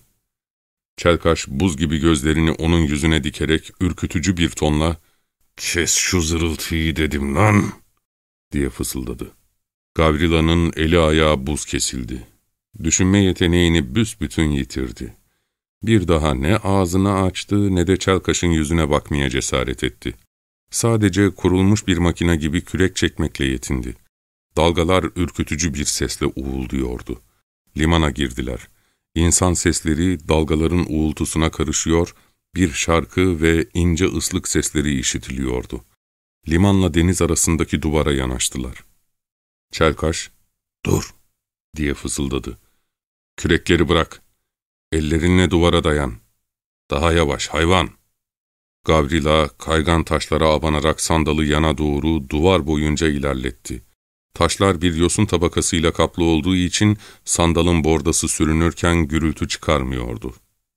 A: Çelkaş buz gibi gözlerini onun yüzüne dikerek ürkütücü bir tonla, ''Kes şu zırıltıyı dedim lan!'' diye fısıldadı. Gavrila'nın eli ayağı buz kesildi. Düşünme yeteneğini büsbütün yitirdi. Bir daha ne ağzını açtı ne de Çelkaş'ın yüzüne bakmaya cesaret etti. Sadece kurulmuş bir makine gibi kürek çekmekle yetindi. Dalgalar ürkütücü bir sesle uğulduyordu. Limana girdiler. İnsan sesleri dalgaların uğultusuna karışıyor, bir şarkı ve ince ıslık sesleri işitiliyordu. Limanla deniz arasındaki duvara yanaştılar. Çelkaş, ''Dur'' diye fısıldadı. ''Kürekleri bırak. Ellerinle duvara dayan. Daha yavaş hayvan. Gavrila kaygan taşlara abanarak sandalı yana doğru duvar boyunca ilerletti. Taşlar bir yosun tabakasıyla kaplı olduğu için sandalın bordası sürünürken gürültü çıkarmıyordu.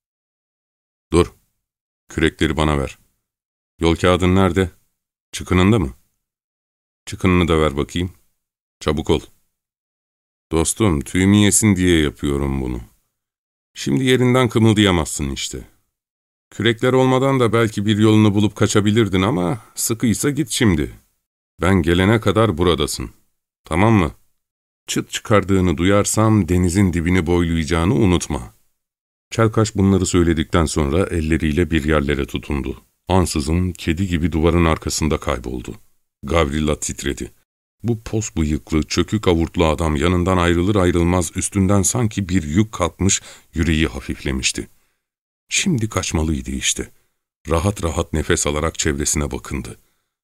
A: ''Dur, kürekleri bana ver. Yol kağıdın nerede? Çıkınında mı? Çıkınını da ver bakayım. Çabuk ol.'' ''Dostum, tüyümü yesin diye yapıyorum bunu. Şimdi yerinden kımıldayamazsın işte. Kürekler olmadan da belki bir yolunu bulup kaçabilirdin ama sıkıysa git şimdi. Ben gelene kadar buradasın. Tamam mı? Çıt çıkardığını duyarsam denizin dibini boylayacağını unutma.'' Çelkaş bunları söyledikten sonra elleriyle bir yerlere tutundu. Ansızın kedi gibi duvarın arkasında kayboldu. Gavrila titredi. Bu pos bıyıklı, çökük avurtlu adam yanından ayrılır ayrılmaz üstünden sanki bir yük kalkmış, yüreği hafiflemişti. Şimdi kaçmalıydı işte. Rahat rahat nefes alarak çevresine bakındı.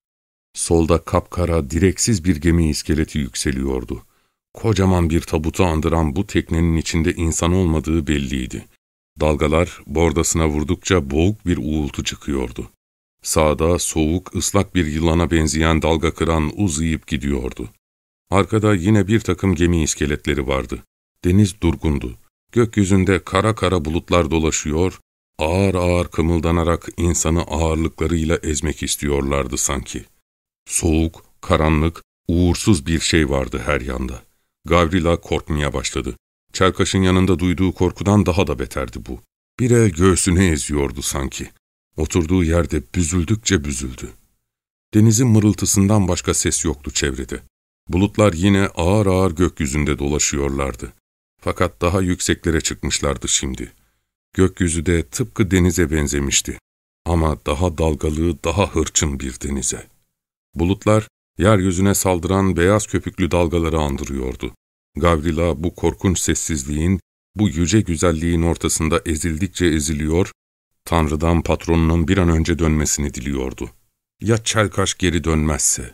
A: Solda kapkara, direksiz bir gemi iskeleti yükseliyordu. Kocaman bir tabutu andıran bu teknenin içinde insan olmadığı belliydi. Dalgalar bordasına vurdukça boğuk bir uğultu çıkıyordu. Sağda soğuk, ıslak bir yılana benzeyen dalga kıran uzayıp gidiyordu. Arkada yine bir takım gemi iskeletleri vardı. Deniz durgundu. Gökyüzünde kara kara bulutlar dolaşıyor, ağır ağır kımıldanarak insanı ağırlıklarıyla ezmek istiyorlardı sanki. Soğuk, karanlık, uğursuz bir şey vardı her yanda. Gavrila korkmaya başladı. Çelkaş'ın yanında duyduğu korkudan daha da beterdi bu. Bir el göğsünü eziyordu sanki. Oturduğu yerde büzüldükçe büzüldü. Denizin mırıltısından başka ses yoktu çevrede. Bulutlar yine ağır ağır gökyüzünde dolaşıyorlardı. Fakat daha yükseklere çıkmışlardı şimdi. Gökyüzü de tıpkı denize benzemişti. Ama daha dalgalı, daha hırçın bir denize. Bulutlar, yeryüzüne saldıran beyaz köpüklü dalgaları andırıyordu. Gavrila bu korkunç sessizliğin, bu yüce güzelliğin ortasında ezildikçe eziliyor, Tanrı'dan patronunun bir an önce dönmesini diliyordu. Ya Çelkaş geri dönmezse?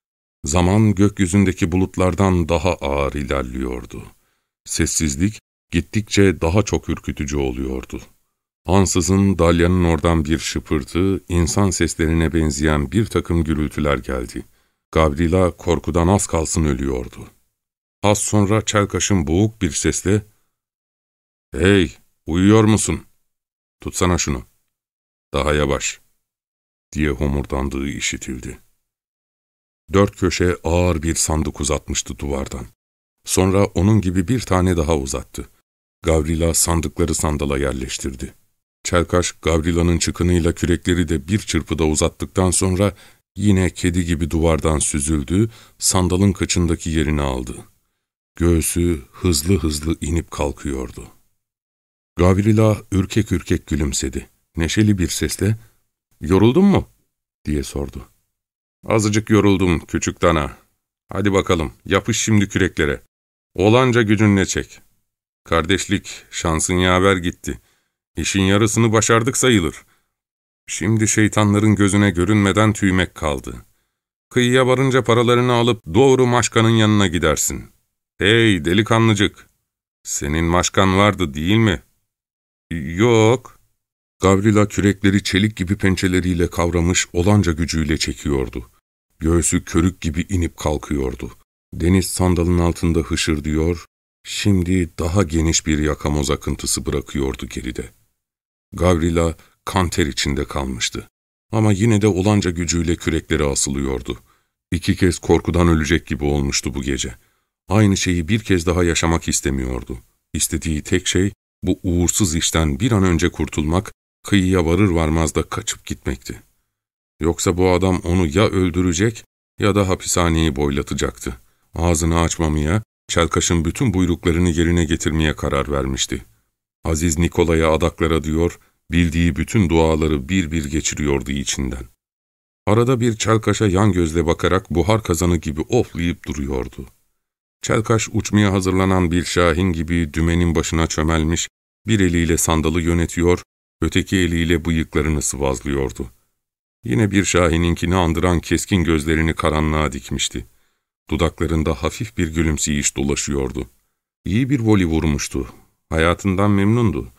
A: Zaman gökyüzündeki bulutlardan daha ağır ilerliyordu. Sessizlik gittikçe daha çok ürkütücü oluyordu. Ansızın dalyanın oradan bir şıpırtı, insan seslerine benzeyen bir takım gürültüler geldi. Gavrila korkudan az kalsın ölüyordu. Az sonra Çelkaş'ın boğuk bir sesle, ''Hey, uyuyor musun? Tutsana şunu. Daha yavaş.'' diye homurdandığı işitildi. Dört köşe ağır bir sandık uzatmıştı duvardan. Sonra onun gibi bir tane daha uzattı. Gavrila sandıkları sandala yerleştirdi. Çelkaş, Gavrila'nın çıkınıyla kürekleri de bir çırpıda uzattıktan sonra yine kedi gibi duvardan süzüldü, sandalın kıçındaki yerini aldı. Göğsü hızlı hızlı inip kalkıyordu. Gavrila ürkek ürkek gülümsedi. Neşeli bir sesle, ''Yoruldun mu?'' diye sordu. ''Azıcık yoruldum küçük dana. Hadi bakalım, yapış şimdi küreklere. Olanca gücünle çek. Kardeşlik, şansın yaver gitti. İşin yarısını başardık sayılır. Şimdi şeytanların gözüne görünmeden tüymek kaldı. Kıyıya varınca paralarını alıp doğru maşkanın yanına gidersin. Hey delikanlıcık, senin maşkan vardı değil mi?'' ''Yok.'' Gavrila kürekleri çelik gibi pençeleriyle kavramış, olanca gücüyle çekiyordu. Göğsü körük gibi inip kalkıyordu. Deniz sandalın altında hışırdıyor, şimdi daha geniş bir yakamoz akıntısı bırakıyordu geride. Gavrila kan ter içinde kalmıştı. Ama yine de olanca gücüyle kürekleri asılıyordu. 2 kez korkudan ölecek gibi olmuştu bu gece. Aynı şeyi bir kez daha yaşamak istemiyordu. İstediği tek şey, bu uğursuz işten bir an önce kurtulmak, kıyıya varır varmaz da kaçıp gitmekti. Yoksa bu adam onu ya öldürecek ya da hapishaneyi boylatacaktı. Ağzını açmamaya, Çelkaş'ın bütün buyruklarını yerine getirmeye karar vermişti. Aziz Nikolay'a adaklara diyor, bildiği bütün duaları bir bir geçiriyordu içinden. Arada bir Çelkaş'a yan gözle bakarak buhar kazanı gibi oflayıp duruyordu. Çelkaş uçmaya hazırlanan bir şahin gibi dümenin başına çömelmiş, bir eliyle sandalı yönetiyor, öteki eliyle bıyıklarını sıvazlıyordu. Yine bir şahininkini andıran keskin gözlerini karanlığa dikmişti. Dudaklarında hafif bir gülümseyiş dolaşıyordu. İyi bir voli vurmuştu. Hayatından memnundu.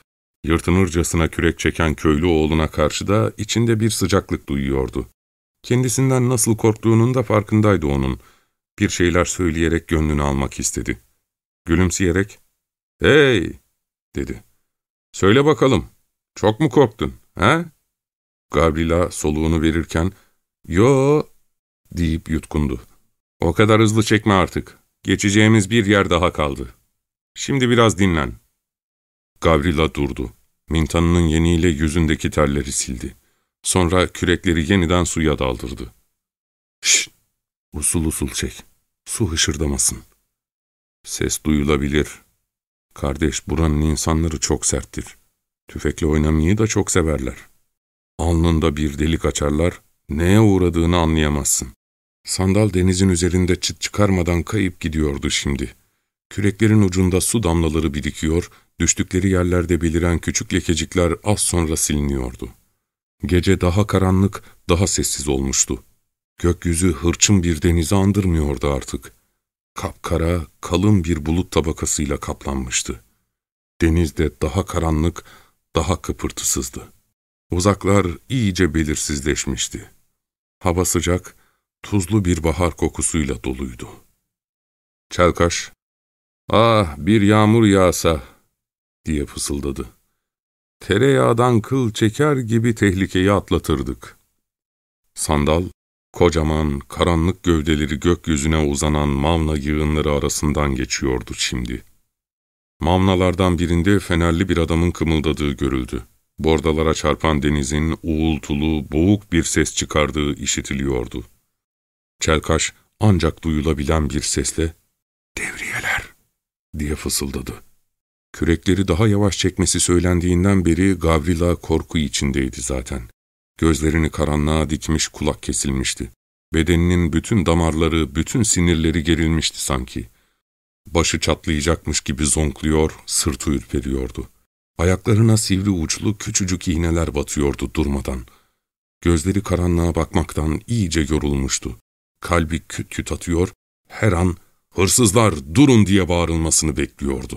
A: Yırtınırcasına kürek çeken köylü oğluna karşı da içinde bir sıcaklık duyuyordu. Kendisinden nasıl korktuğunun da farkındaydı onun. Bir şeyler söyleyerek gönlünü almak istedi. Gülümseyerek, ''Hey!'' dedi. ''Söyle bakalım, çok mu korktun, he?'' Gavrila soluğunu verirken, ''Yo!'' deyip yutkundu. ''O kadar hızlı çekme artık. Geçeceğimiz bir yer daha kaldı. Şimdi biraz dinlen.'' Gavrila durdu. Mintanının yeniyle yüzündeki terleri sildi. Sonra kürekleri yeniden suya daldırdı. ''Şşt! Usul usul çek. Su hışırdamasın. Ses duyulabilir. Kardeş, buranın insanları çok serttir. Tüfekle oynamayı da çok severler. Alnında bir delik açarlar, neye uğradığını anlayamazsın.'' Sandal denizin üzerinde çıt çıkarmadan kayıp gidiyordu şimdi. Küreklerin ucunda su damlaları birikiyor, düştükleri yerlerde beliren küçük lekecikler az sonra siliniyordu. Gece daha karanlık, daha sessiz olmuştu. Gökyüzü hırçın bir denizi andırmıyordu artık. Kapkara, kalın bir bulut tabakasıyla kaplanmıştı. Deniz de daha karanlık, daha kıpırtısızdı. Uzaklar iyice belirsizleşmişti. Hava sıcak, tuzlu bir bahar kokusuyla doluydu. Çelkaş, ''Ah, bir yağmur yağsa!'' diye fısıldadı. ''Tereyağdan kıl çeker gibi tehlikeyi atlatırdık.'' Sandal, kocaman, karanlık gövdeleri gökyüzüne uzanan mavna yığınları arasından geçiyordu şimdi. Mavnalardan birinde fenerli bir adamın kımıldadığı görüldü. Bordalara çarpan denizin uğultulu, boğuk bir ses çıkardığı işitiliyordu. Çelkaş ancak duyulabilen bir sesle ''Devriyeler!'' diye fısıldadı. Kürekleri daha yavaş çekmesi söylendiğinden beri Gavrila korku içindeydi zaten. Gözlerini karanlığa dikmiş, kulak kesilmişti. Bedeninin bütün damarları, bütün sinirleri gerilmişti sanki. Başı çatlayacakmış gibi zonkluyor, sırtı ürperiyordu. Ayaklarına sivri uçlu küçücük iğneler batıyordu durmadan. Gözleri karanlığa bakmaktan iyice yorulmuştu. Kalbi küt küt atıyor, her an ''Hırsızlar, durun!'' diye bağırılmasını bekliyordu.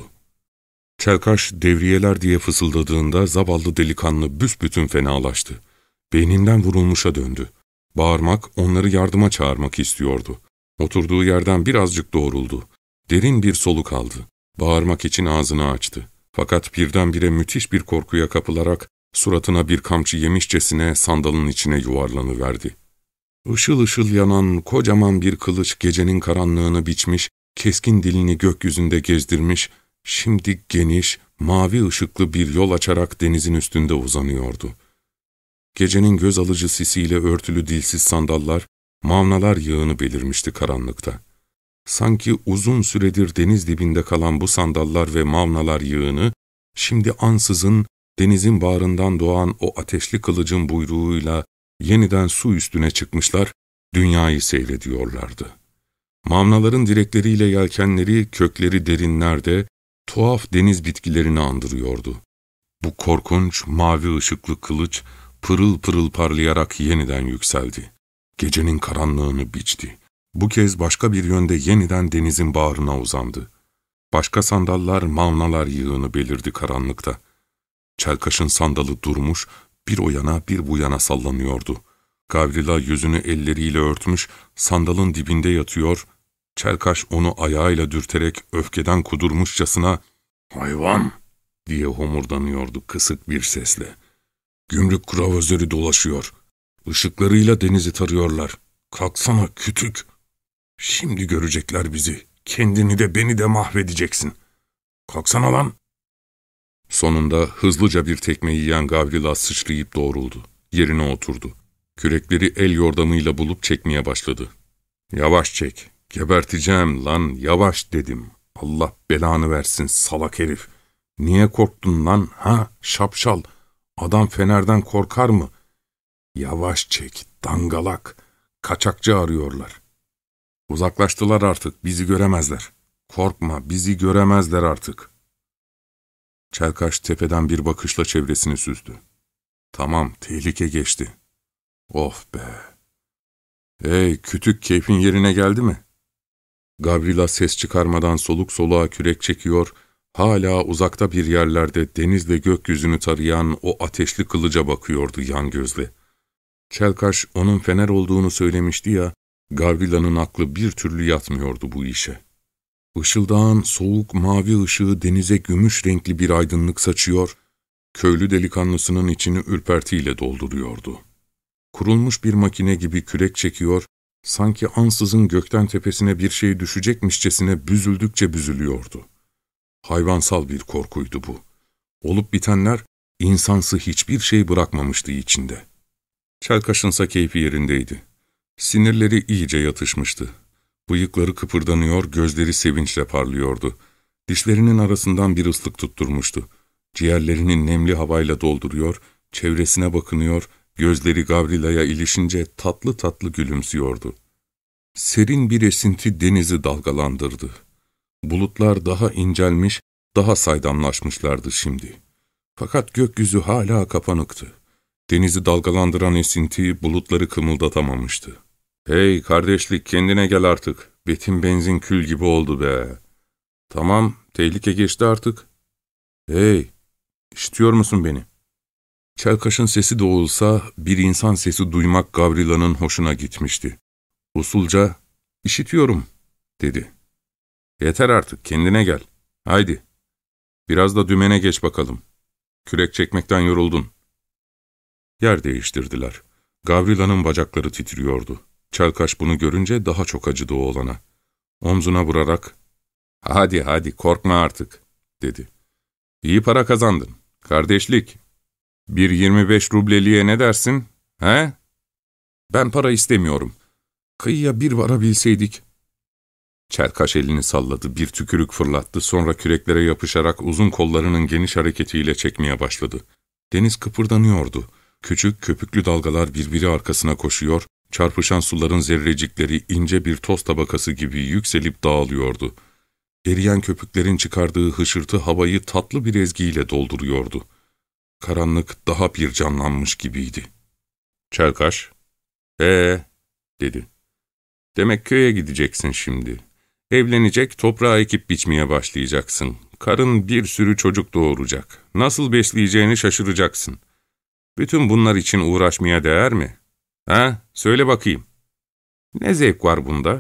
A: Çelkaş devriyeler diye fısıldadığında zavallı delikanlı büsbütün fenalaştı. Beyninden vurulmuşa döndü. Bağırmak, onları yardıma çağırmak istiyordu. Oturduğu yerden birazcık doğruldu. Derin bir soluk aldı. Bağırmak için ağzını açtı. Fakat birdenbire müthiş bir korkuya kapılarak suratına bir kamçı yemişçesine sandalın içine yuvarlanıverdi. Işıl ışıl yanan kocaman bir kılıç gecenin karanlığını biçmiş, keskin dilini gökyüzünde gezdirmiş, şimdi geniş, mavi ışıklı bir yol açarak denizin üstünde uzanıyordu. Gecenin göz alıcı sisiyle örtülü dilsiz sandallar, mavnalar yığını belirmişti karanlıkta. Sanki uzun süredir deniz dibinde kalan bu sandallar ve mavnalar yığını, şimdi ansızın denizin bağrından doğan o ateşli kılıcın buyruğuyla yeniden su üstüne çıkmışlar, dünyayı seyrediyorlardı. Mavnaların direkleriyle yelkenleri, kökleri derinlerde, tuhaf deniz bitkilerini andırıyordu. Bu korkunç, mavi ışıklı kılıç, pırıl pırıl parlayarak yeniden yükseldi. Gecenin karanlığını biçti. Bu kez başka bir yönde yeniden denizin bağrına uzandı. Başka sandallar, mavnalar yığını belirdi karanlıkta. Çelkaş'ın sandalı durmuş, bir o yana bir bu yana sallanıyordu. Gavrila yüzünü elleriyle örtmüş, sandalın dibinde yatıyor, Çelkaş onu ayağıyla dürterek öfkeden kudurmuşçasına ''Hayvan!'' diye homurdanıyordu kısık bir sesle. ''Gümrük kravözleri dolaşıyor. Işıklarıyla denizi tarıyorlar. Kalksana kütük! Şimdi görecekler bizi. Kendini de beni de mahvedeceksin. Kalksana lan!'' Sonunda hızlıca bir tekme yiyen Gavrila sıçrayıp doğruldu. Yerine oturdu. Kürekleri el yordamıyla bulup çekmeye başladı. ''Yavaş çek, geberteceğim lan, yavaş dedim. Allah belanı versin salak herif. Niye korktun lan, ha şapşal? Adam fenerden korkar mı? Yavaş çek, dangalak. Kaçakçı arıyorlar. Uzaklaştılar artık, bizi göremezler. Korkma, bizi göremezler artık.'' Çelkaş tepeden bir bakışla çevresini süzdü. ''Tamam, tehlike geçti. Of be! Hey, kütük, keyfin yerine geldi mi?'' Gavrila ses çıkarmadan soluk soluğa kürek çekiyor, Hala uzakta bir yerlerde denizle gökyüzünü tarayan o ateşli kılıca bakıyordu yan gözle. Çelkaş onun fener olduğunu söylemişti ya, Gavrila'nın aklı bir türlü yatmıyordu bu işe. Işıldağın soğuk mavi ışığı denize gümüş renkli bir aydınlık saçıyor, köylü delikanlısının içini ürpertiyle dolduruyordu. Kurulmuş bir makine gibi kürek çekiyor, sanki ansızın gökten tepesine bir şey düşecekmişçesine büzüldükçe büzülüyordu. Hayvansal bir korkuydu bu. Olup bitenler, insansı hiçbir şey bırakmamıştı içinde. Çelkaş'ınsa keyfi yerindeydi. Sinirleri iyice yatışmıştı. Bıyıkları kıpırdanıyor, gözleri sevinçle parlıyordu. Dişlerinin arasından bir ıslık tutturmuştu. Ciğerlerini nemli havayla dolduruyor, çevresine bakınıyor, gözleri Gavrila'ya ilişince tatlı tatlı gülümsüyordu. Serin bir esinti denizi dalgalandırdı. Bulutlar daha incelmiş, daha saydamlaşmışlardı şimdi. Fakat gökyüzü hala kapanıktı. Denizi dalgalandıran esinti bulutları kımıldatamamıştı. ''Hey kardeşlik, kendine gel artık. Betim benzin kül gibi oldu be. Tamam, tehlike geçti artık. Hey, işitiyor musun beni?'' Çelkaş'ın sesi de olsa bir insan sesi duymak Gavrila'nın hoşuna gitmişti. Usulca, ''İşitiyorum'' dedi. ''Yeter artık, kendine gel. Haydi, biraz da dümene geç bakalım. Kürek çekmekten yoruldun.'' Yer değiştirdiler. Gavrila'nın bacakları titriyordu. Çelkaş bunu görünce daha çok acıdı oğlana. Omzuna vurarak, ''Hadi hadi, korkma artık.'' dedi. ''İyi para kazandın. Kardeşlik. Bir 25 rubleliğe ne dersin? He? Ben para istemiyorum. Kıyıya bir varabilseydik.'' Çelkaş elini salladı, bir tükürük fırlattı, sonra küreklere yapışarak uzun kollarının geniş hareketiyle çekmeye başladı. Deniz kıpırdanıyordu. Küçük, köpüklü dalgalar birbiri arkasına koşuyor, çarpışan suların zerrecikleri ince bir toz tabakası gibi yükselip dağılıyordu. Eriyen köpüklerin çıkardığı hışırtı havayı tatlı bir ezgiyle dolduruyordu. Karanlık daha bir canlanmış gibiydi. Çelkaş, dedi. ''Demek köye gideceksin şimdi. Evlenecek, toprağa ekip biçmeye başlayacaksın. Karın bir sürü çocuk doğuracak. Nasıl besleyeceğini şaşıracaksın. Bütün bunlar için uğraşmaya değer mi? Ha? Söyle bakayım. Ne zevk var bunda?''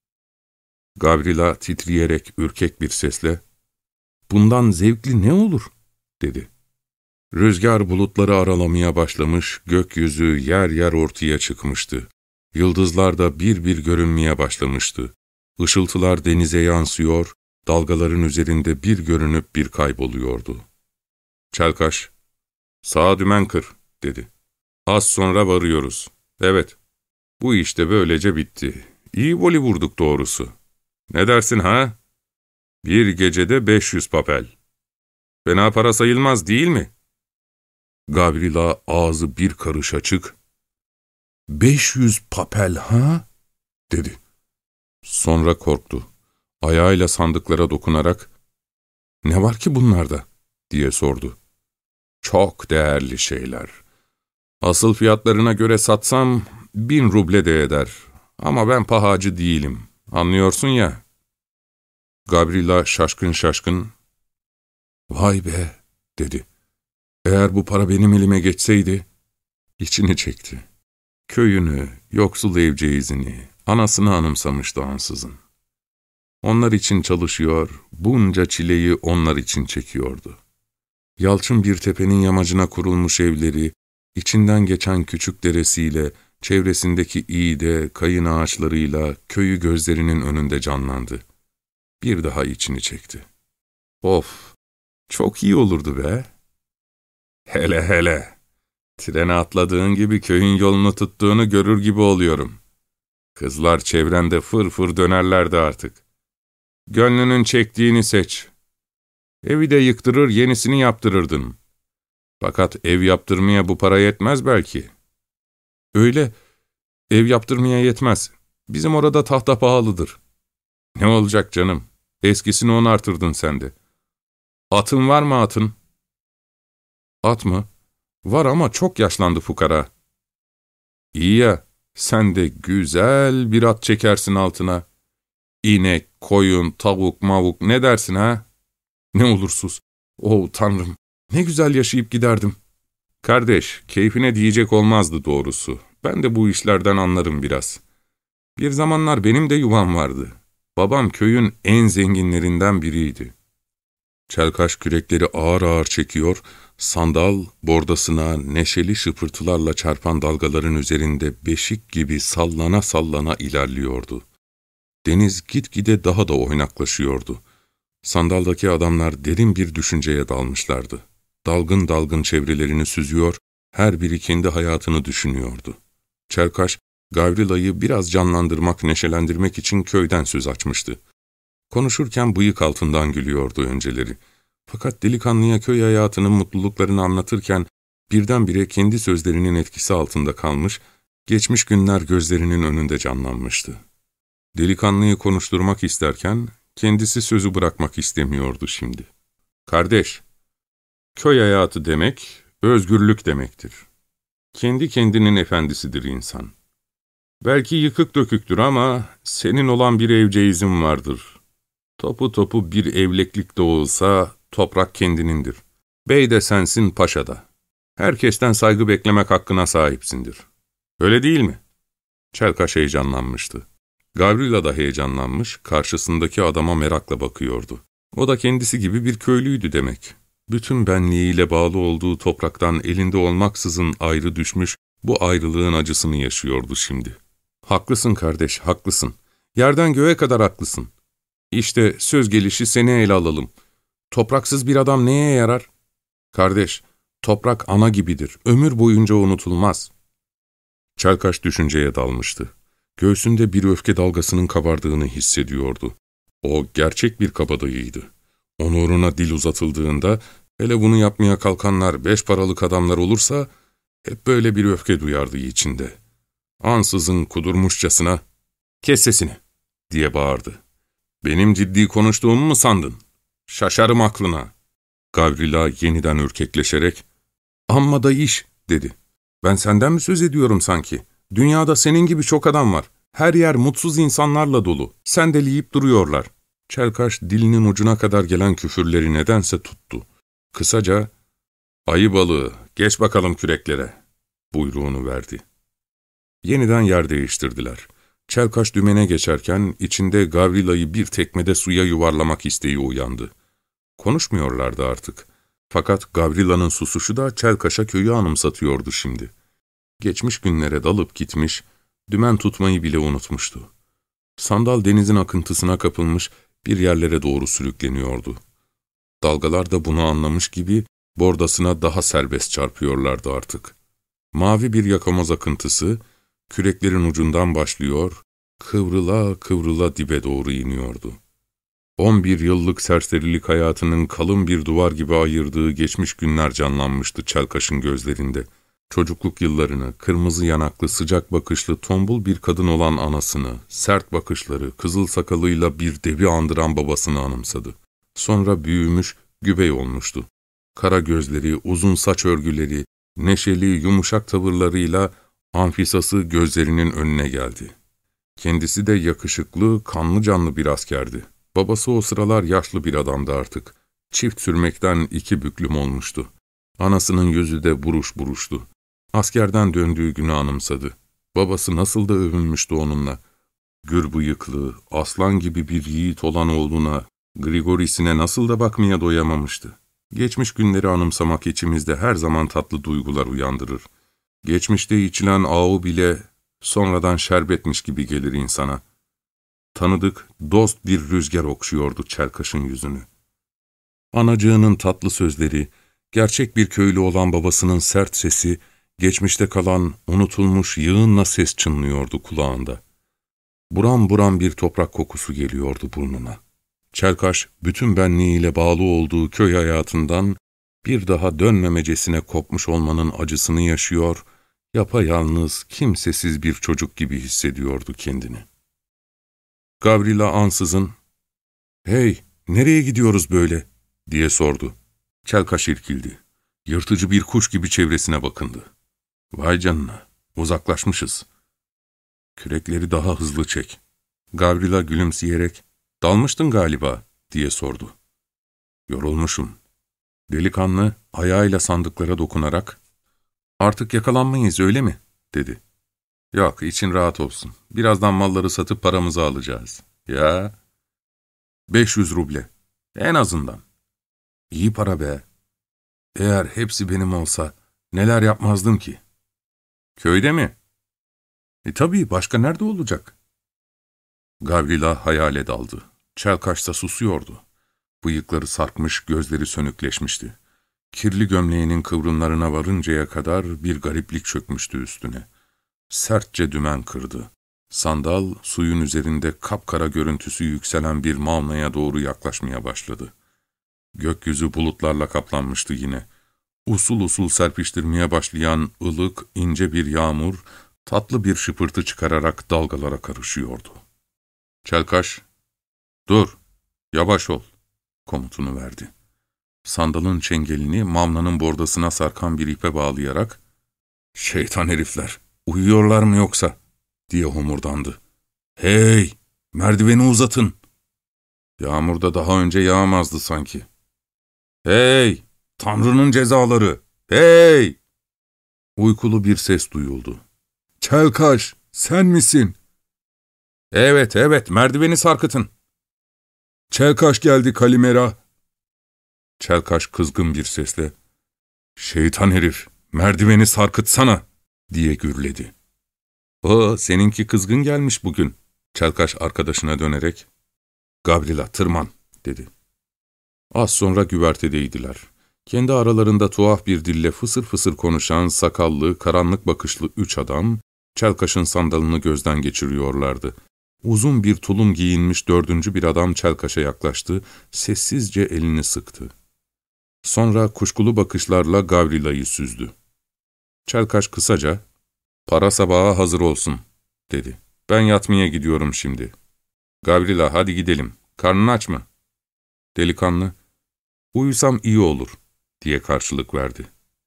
A: Gavrila titreyerek ürkek bir sesle, ''Bundan zevkli ne olur?'' dedi. Rüzgar bulutları aralamaya başlamış, gökyüzü yer yer ortaya çıkmıştı. Yıldızlar da bir bir görünmeye başlamıştı. Işıltılar denize yansıyor, dalgaların üzerinde bir görünüp bir kayboluyordu. Çelkaş, ''Sağa dümen kır.'' dedi. ''Az sonra varıyoruz. Evet, bu işte böylece bitti. İyi voli vurduk doğrusu. Ne dersin ha? Bir gecede 500 papel. Fena para sayılmaz değil mi?'' Gavrila ağzı bir karış açık, ''500 papel ha?'' dedi. Sonra korktu. Ayağıyla sandıklara dokunarak, ''Ne var ki bunlarda?'' diye sordu. ''Çok değerli şeyler. Asıl fiyatlarına göre satsam 1000 ruble de eder. Ama ben pahacı değilim. Anlıyorsun ya.'' Gavrila şaşkın şaşkın, ''Vay be'' dedi. ''Eğer bu para benim elime geçseydi.'' İçini çekti. Köyünü, yoksul evceğizini, anasını anımsamıştı ansızın. Onlar için çalışıyor, bunca çileyi onlar için çekiyordu. Yalçın bir tepenin yamacına kurulmuş evleri, içinden geçen küçük deresiyle, çevresindeki iğde, kayın ağaçlarıyla köyü gözlerinin önünde canlandı. Bir daha içini çekti. ''Of, çok iyi olurdu be.'' ''Hele hele, trene atladığın gibi köyün yolunu tuttuğunu görür gibi oluyorum. Kızlar çevrende fır fır dönerlerdi artık. Gönlünün çektiğini seç. Evi de yıktırır, yenisini yaptırırdın. Fakat ev yaptırmaya bu para yetmez belki.'' ''Öyle, ev yaptırmaya yetmez. Bizim orada tahta pahalıdır.'' ''Ne olacak canım, eskisini on artırdın sen de. Atın var mı atın?'' ''At mı? Var ama çok yaşlandı fukara.'' ''İyi ya, sen de güzel bir at çekersin altına. İnek, koyun, tavuk, mavuk ne dersin ha?'' Ne olursuz. Oh Tanrım, ne güzel yaşayıp giderdim. Kardeş, keyfine diyecek olmazdı doğrusu. Ben de bu işlerden anlarım biraz. Bir zamanlar benim de yuvam vardı. Babam köyün en zenginlerinden biriydi. Çelkaş kürekleri ağır ağır çekiyor, sandal bordasına neşeli şıpırtılarla çarpan dalgaların üzerinde beşik gibi sallana sallana ilerliyordu. Deniz gitgide daha da oynaklaşıyordu. Sandaldaki adamlar derin bir düşünceye dalmışlardı. Dalgın dalgın çevrelerini süzüyor, her biri kendi hayatını düşünüyordu. Çelkaş, Gavrila'yı biraz canlandırmak, neşelendirmek için köyden söz açmıştı. Konuşurken bıyık altından gülüyordu önceleri. Fakat delikanlıya köy hayatının mutluluklarını anlatırken birdenbire kendi sözlerinin etkisi altında kalmış, geçmiş günler gözlerinin önünde canlanmıştı. Delikanlıyı konuşturmak isterken kendisi sözü bırakmak istemiyordu şimdi. Kardeş, köy hayatı demek, özgürlük demektir. Kendi kendinin efendisidir insan. Belki yıkık döküktür ama senin olan bir evceğizin vardır. Topu topu bir evleklik de olsa toprak kendinindir. Bey de sensin, paşa da. Herkesten saygı beklemek hakkına sahipsindir. Öyle değil mi? Çelkaş heyecanlanmıştı. Gavrila da heyecanlanmış, karşısındaki adama merakla bakıyordu. O da kendisi gibi bir köylüydü demek. Bütün benliğiyle bağlı olduğu topraktan elinde olmaksızın ayrı düşmüş, bu ayrılığın acısını yaşıyordu şimdi. Haklısın kardeş, haklısın. Yerden göğe kadar haklısın. İşte söz gelişi seni ele alalım. Topraksız bir adam neye yarar? Kardeş, toprak ana gibidir, ömür boyunca unutulmaz. Çelkaş düşünceye dalmıştı. Göğsünde bir öfke dalgasının kabardığını hissediyordu. O gerçek bir kabadayıydı. Onuruna dil uzatıldığında, hele bunu yapmaya kalkanlar 5 paralık adamlar olursa, hep böyle bir öfke duyardı içinde. Ansızın kudurmuşçasına, "Kes sesini!" diye bağırdı. "Benim ciddi konuştuğumu mu sandın? Şaşarım aklına." Gavrila yeniden ürkekleşerek, "Amma da iş," dedi. "Ben senden mi söz ediyorum sanki? Dünyada senin gibi çok adam var. Her yer mutsuz insanlarla dolu. Sendeleyip duruyorlar." Çelkaş dilinin ucuna kadar gelen küfürleri nedense tuttu. Kısaca, "Ayı balığı, geç bakalım küreklere," buyruğunu verdi. Yeniden yer değiştirdiler. Çelkaş dümene geçerken içinde Gavrila'yı bir tekmede suya yuvarlamak isteği uyandı. Konuşmuyorlardı artık. Fakat Gavrila'nın susuşu da Çelkaş'a köyü anımsatıyordu şimdi. Geçmiş günlere dalıp gitmiş, dümen tutmayı bile unutmuştu. Sandal denizin akıntısına kapılmış, bir yerlere doğru sürükleniyordu. Dalgalar da bunu anlamış gibi bordasına daha serbest çarpıyorlardı artık. Mavi bir yakamoz akıntısı, küreklerin ucundan başlıyor, kıvrıla kıvrıla dibe doğru iniyordu. 11 yıllık serserilik hayatının kalın bir duvar gibi ayırdığı geçmiş günler canlanmıştı Çelkaş'ın gözlerinde. Çocukluk yıllarını, kırmızı yanaklı, sıcak bakışlı, tombul bir kadın olan anasını, sert bakışları, kızıl sakalıyla bir devi andıran babasını anımsadı. Sonra büyümüş, gübey olmuştu. Kara gözleri, uzun saç örgüleri, neşeli, yumuşak tavırlarıyla Anfisası gözlerinin önüne geldi. Kendisi de yakışıklı, kanlı canlı bir askerdi. Babası o sıralar yaşlı bir adamdı artık. Çift sürmekten 2 büklüm olmuştu. Anasının yüzü de buruş buruştu. Askerden döndüğü günü anımsadı. Babası nasıl da övünmüştü onunla. Gür bıyıklı, aslan gibi bir yiğit olan oğluna, Grigoris'ine nasıl da bakmaya doyamamıştı. Geçmiş günleri anımsamak içimizde her zaman tatlı duygular uyandırır. Geçmişte içilen ağu bile sonradan şerbetmiş gibi gelir insana. Tanıdık, dost bir rüzgar okşuyordu Çelkaş'ın yüzünü. Anacığının tatlı sözleri, gerçek bir köylü olan babasının sert sesi, geçmişte kalan, unutulmuş yığınla ses çınlıyordu kulağında. Buram buram bir toprak kokusu geliyordu burnuna. Çelkaş, bütün benliğiyle bağlı olduğu köy hayatından bir daha dönmemecesine kopmuş olmanın acısını yaşıyor, yapayalnız, kimsesiz bir çocuk gibi hissediyordu kendini. Gavrila ansızın, "Hey, nereye gidiyoruz böyle?" diye sordu. Çelkaş irkildi. Yırtıcı bir kuş gibi çevresine bakındı. "Vay canına, uzaklaşmışız." "Kürekleri daha hızlı çek." Gavrila gülümseyerek, "Dalmıştın galiba," diye sordu. Yorulmuşum. Delikanlı ayağıyla sandıklara dokunarak, ''Artık yakalanmayız öyle mi?'' dedi. ''Yok, için rahat olsun. Birazdan malları satıp paramızı alacağız.'' ''Ya, 500 ruble. En azından.'' ''İyi para be. Eğer hepsi benim olsa neler yapmazdım ki?'' ''Köyde mi?'' Tabii, başka nerede olacak?'' Gavrila hayale daldı. Çelkaş'ta susuyordu. Bıyıkları sarkmış, gözleri sönükleşmişti. Kirli gömleğinin kıvrımlarına varıncaya kadar bir gariplik çökmüştü üstüne. Sertçe dümen kırdı. Sandal, suyun üzerinde kapkara görüntüsü yükselen bir mavnaya doğru yaklaşmaya başladı. Gökyüzü bulutlarla kaplanmıştı yine. Usul usul serpiştirmeye başlayan ılık, ince bir yağmur, tatlı bir şıpırtı çıkararak dalgalara karışıyordu. Çelkaş, ''Dur, yavaş ol.'' komutunu verdi. Sandalın çengelini mavnanın bordasına sarkan bir ipe bağlayarak, ''Şeytan herifler, uyuyorlar mı yoksa?'' diye homurdandı. ''Hey, merdiveni uzatın!'' Yağmurda daha önce yağmazdı sanki. ''Hey, Tanrı'nın cezaları! Hey!'' Uykulu bir ses duyuldu. ''Çelkaş, sen misin?'' ''Evet, evet, merdiveni sarkıtın.'' ''Çelkaş geldi Kalimera.'' Çelkaş kızgın bir sesle, ''Şeytan herif, merdiveni sarkıtsana!'' diye gürledi. Seninki kızgın gelmiş bugün.'' Çelkaş arkadaşına dönerek, ''Gavrila, tırman.'' dedi. Az sonra güvertedeydiler. Kendi aralarında tuhaf bir dille fısır fısır konuşan, sakallı, karanlık bakışlı 3 adam, Çelkaş'ın sandalını gözden geçiriyorlardı. Uzun bir tulum giyinmiş 4. bir adam Çelkaş'a yaklaştı, sessizce elini sıktı. Sonra kuşkulu bakışlarla Gavrila'yı süzdü. Çelkaş kısaca, ''Para sabaha hazır olsun.'' dedi. ''Ben yatmaya gidiyorum şimdi.'' ''Gavrila, hadi gidelim. Karnın aç mı?'' Delikanlı, ''Uyusam iyi olur.'' diye karşılık verdi.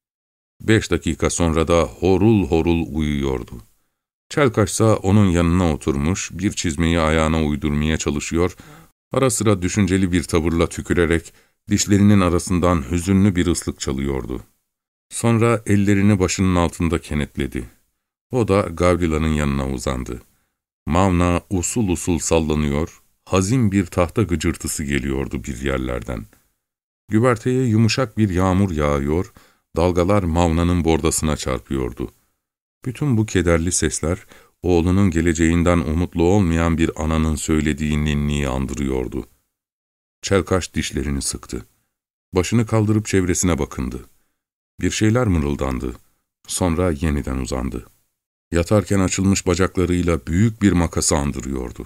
A: 5 dakika sonra da horul horul uyuyordu. Çelkaşsa onun yanına oturmuş, bir çizmeyi ayağına uydurmaya çalışıyor, ara sıra düşünceli bir tavırla tükürerek dişlerinin arasından hüzünlü bir ıslık çalıyordu. Sonra ellerini başının altında kenetledi. O da Gavrila'nın yanına uzandı. Mavna usul usul sallanıyor, hazin bir tahta gıcırtısı geliyordu bir yerlerden. Güverteye yumuşak bir yağmur yağıyor, dalgalar Mavna'nın bordasına çarpıyordu. Bütün bu kederli sesler, oğlunun geleceğinden umutlu olmayan bir ananın söylediği ninniyi andırıyordu. Çelkaş dişlerini sıktı. Başını kaldırıp çevresine bakındı. Bir şeyler mırıldandı. Sonra yeniden uzandı. Yatarken açılmış bacaklarıyla büyük bir makası andırıyordu.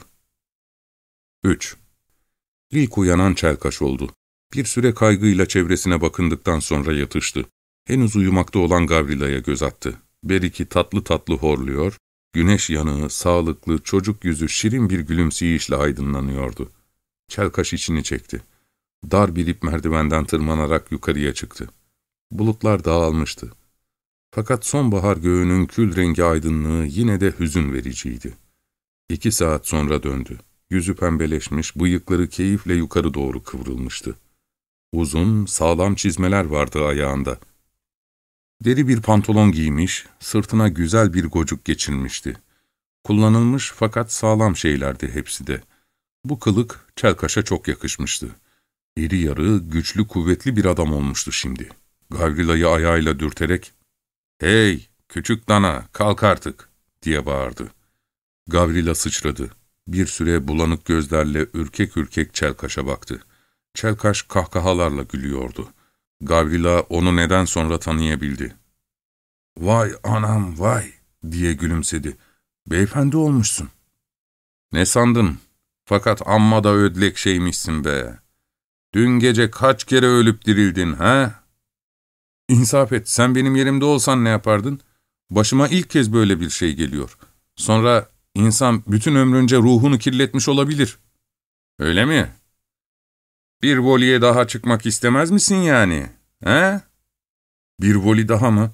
A: 3. İlk uyanan Çelkaş oldu. Bir süre kaygıyla çevresine bakındıktan sonra yatıştı. Henüz uyumakta olan Gavrila'ya göz attı. Beriki tatlı tatlı horluyor, güneş yanığı, sağlıklı, çocuk yüzü şirin bir gülümseyişle aydınlanıyordu. Çelkaş içini çekti. Dar bir ip merdivenden tırmanarak yukarıya çıktı. Bulutlar dağılmıştı. Fakat sonbahar göğünün kül rengi aydınlığı yine de hüzün vericiydi. 2 saat sonra döndü. Yüzü pembeleşmiş, bıyıkları keyifle yukarı doğru kıvrılmıştı. Uzun, sağlam çizmeler vardı ayağında. Deri bir pantolon giymiş, sırtına güzel bir gocuk geçirmişti. Kullanılmış fakat sağlam şeylerdi hepsi de. Bu kılık Çelkaş'a çok yakışmıştı. İri yarı, güçlü, kuvvetli bir adam olmuştu şimdi. Gavrila'yı ayağıyla dürterek, ''Hey, küçük dana, kalk artık!'' diye bağırdı. Gavrila sıçradı. Bir süre bulanık gözlerle ürkek ürkek Çelkaş'a baktı. Çelkaş kahkahalarla gülüyordu. Gavrila onu neden sonra tanıyabildi. ''Vay anam, vay!'' diye gülümsedi. ''Beyefendi olmuşsun.'' ''Ne sandın? Fakat amma da ödlek şeymişsin be. Dün gece kaç kere ölüp dirildin, ha? İnsaf et, sen benim yerimde olsan ne yapardın? Başıma ilk kez böyle bir şey geliyor. Sonra insan bütün ömrünce ruhunu kirletmiş olabilir. Öyle mi? Bir voleye daha çıkmak istemez misin yani, he? Bir voli daha mı?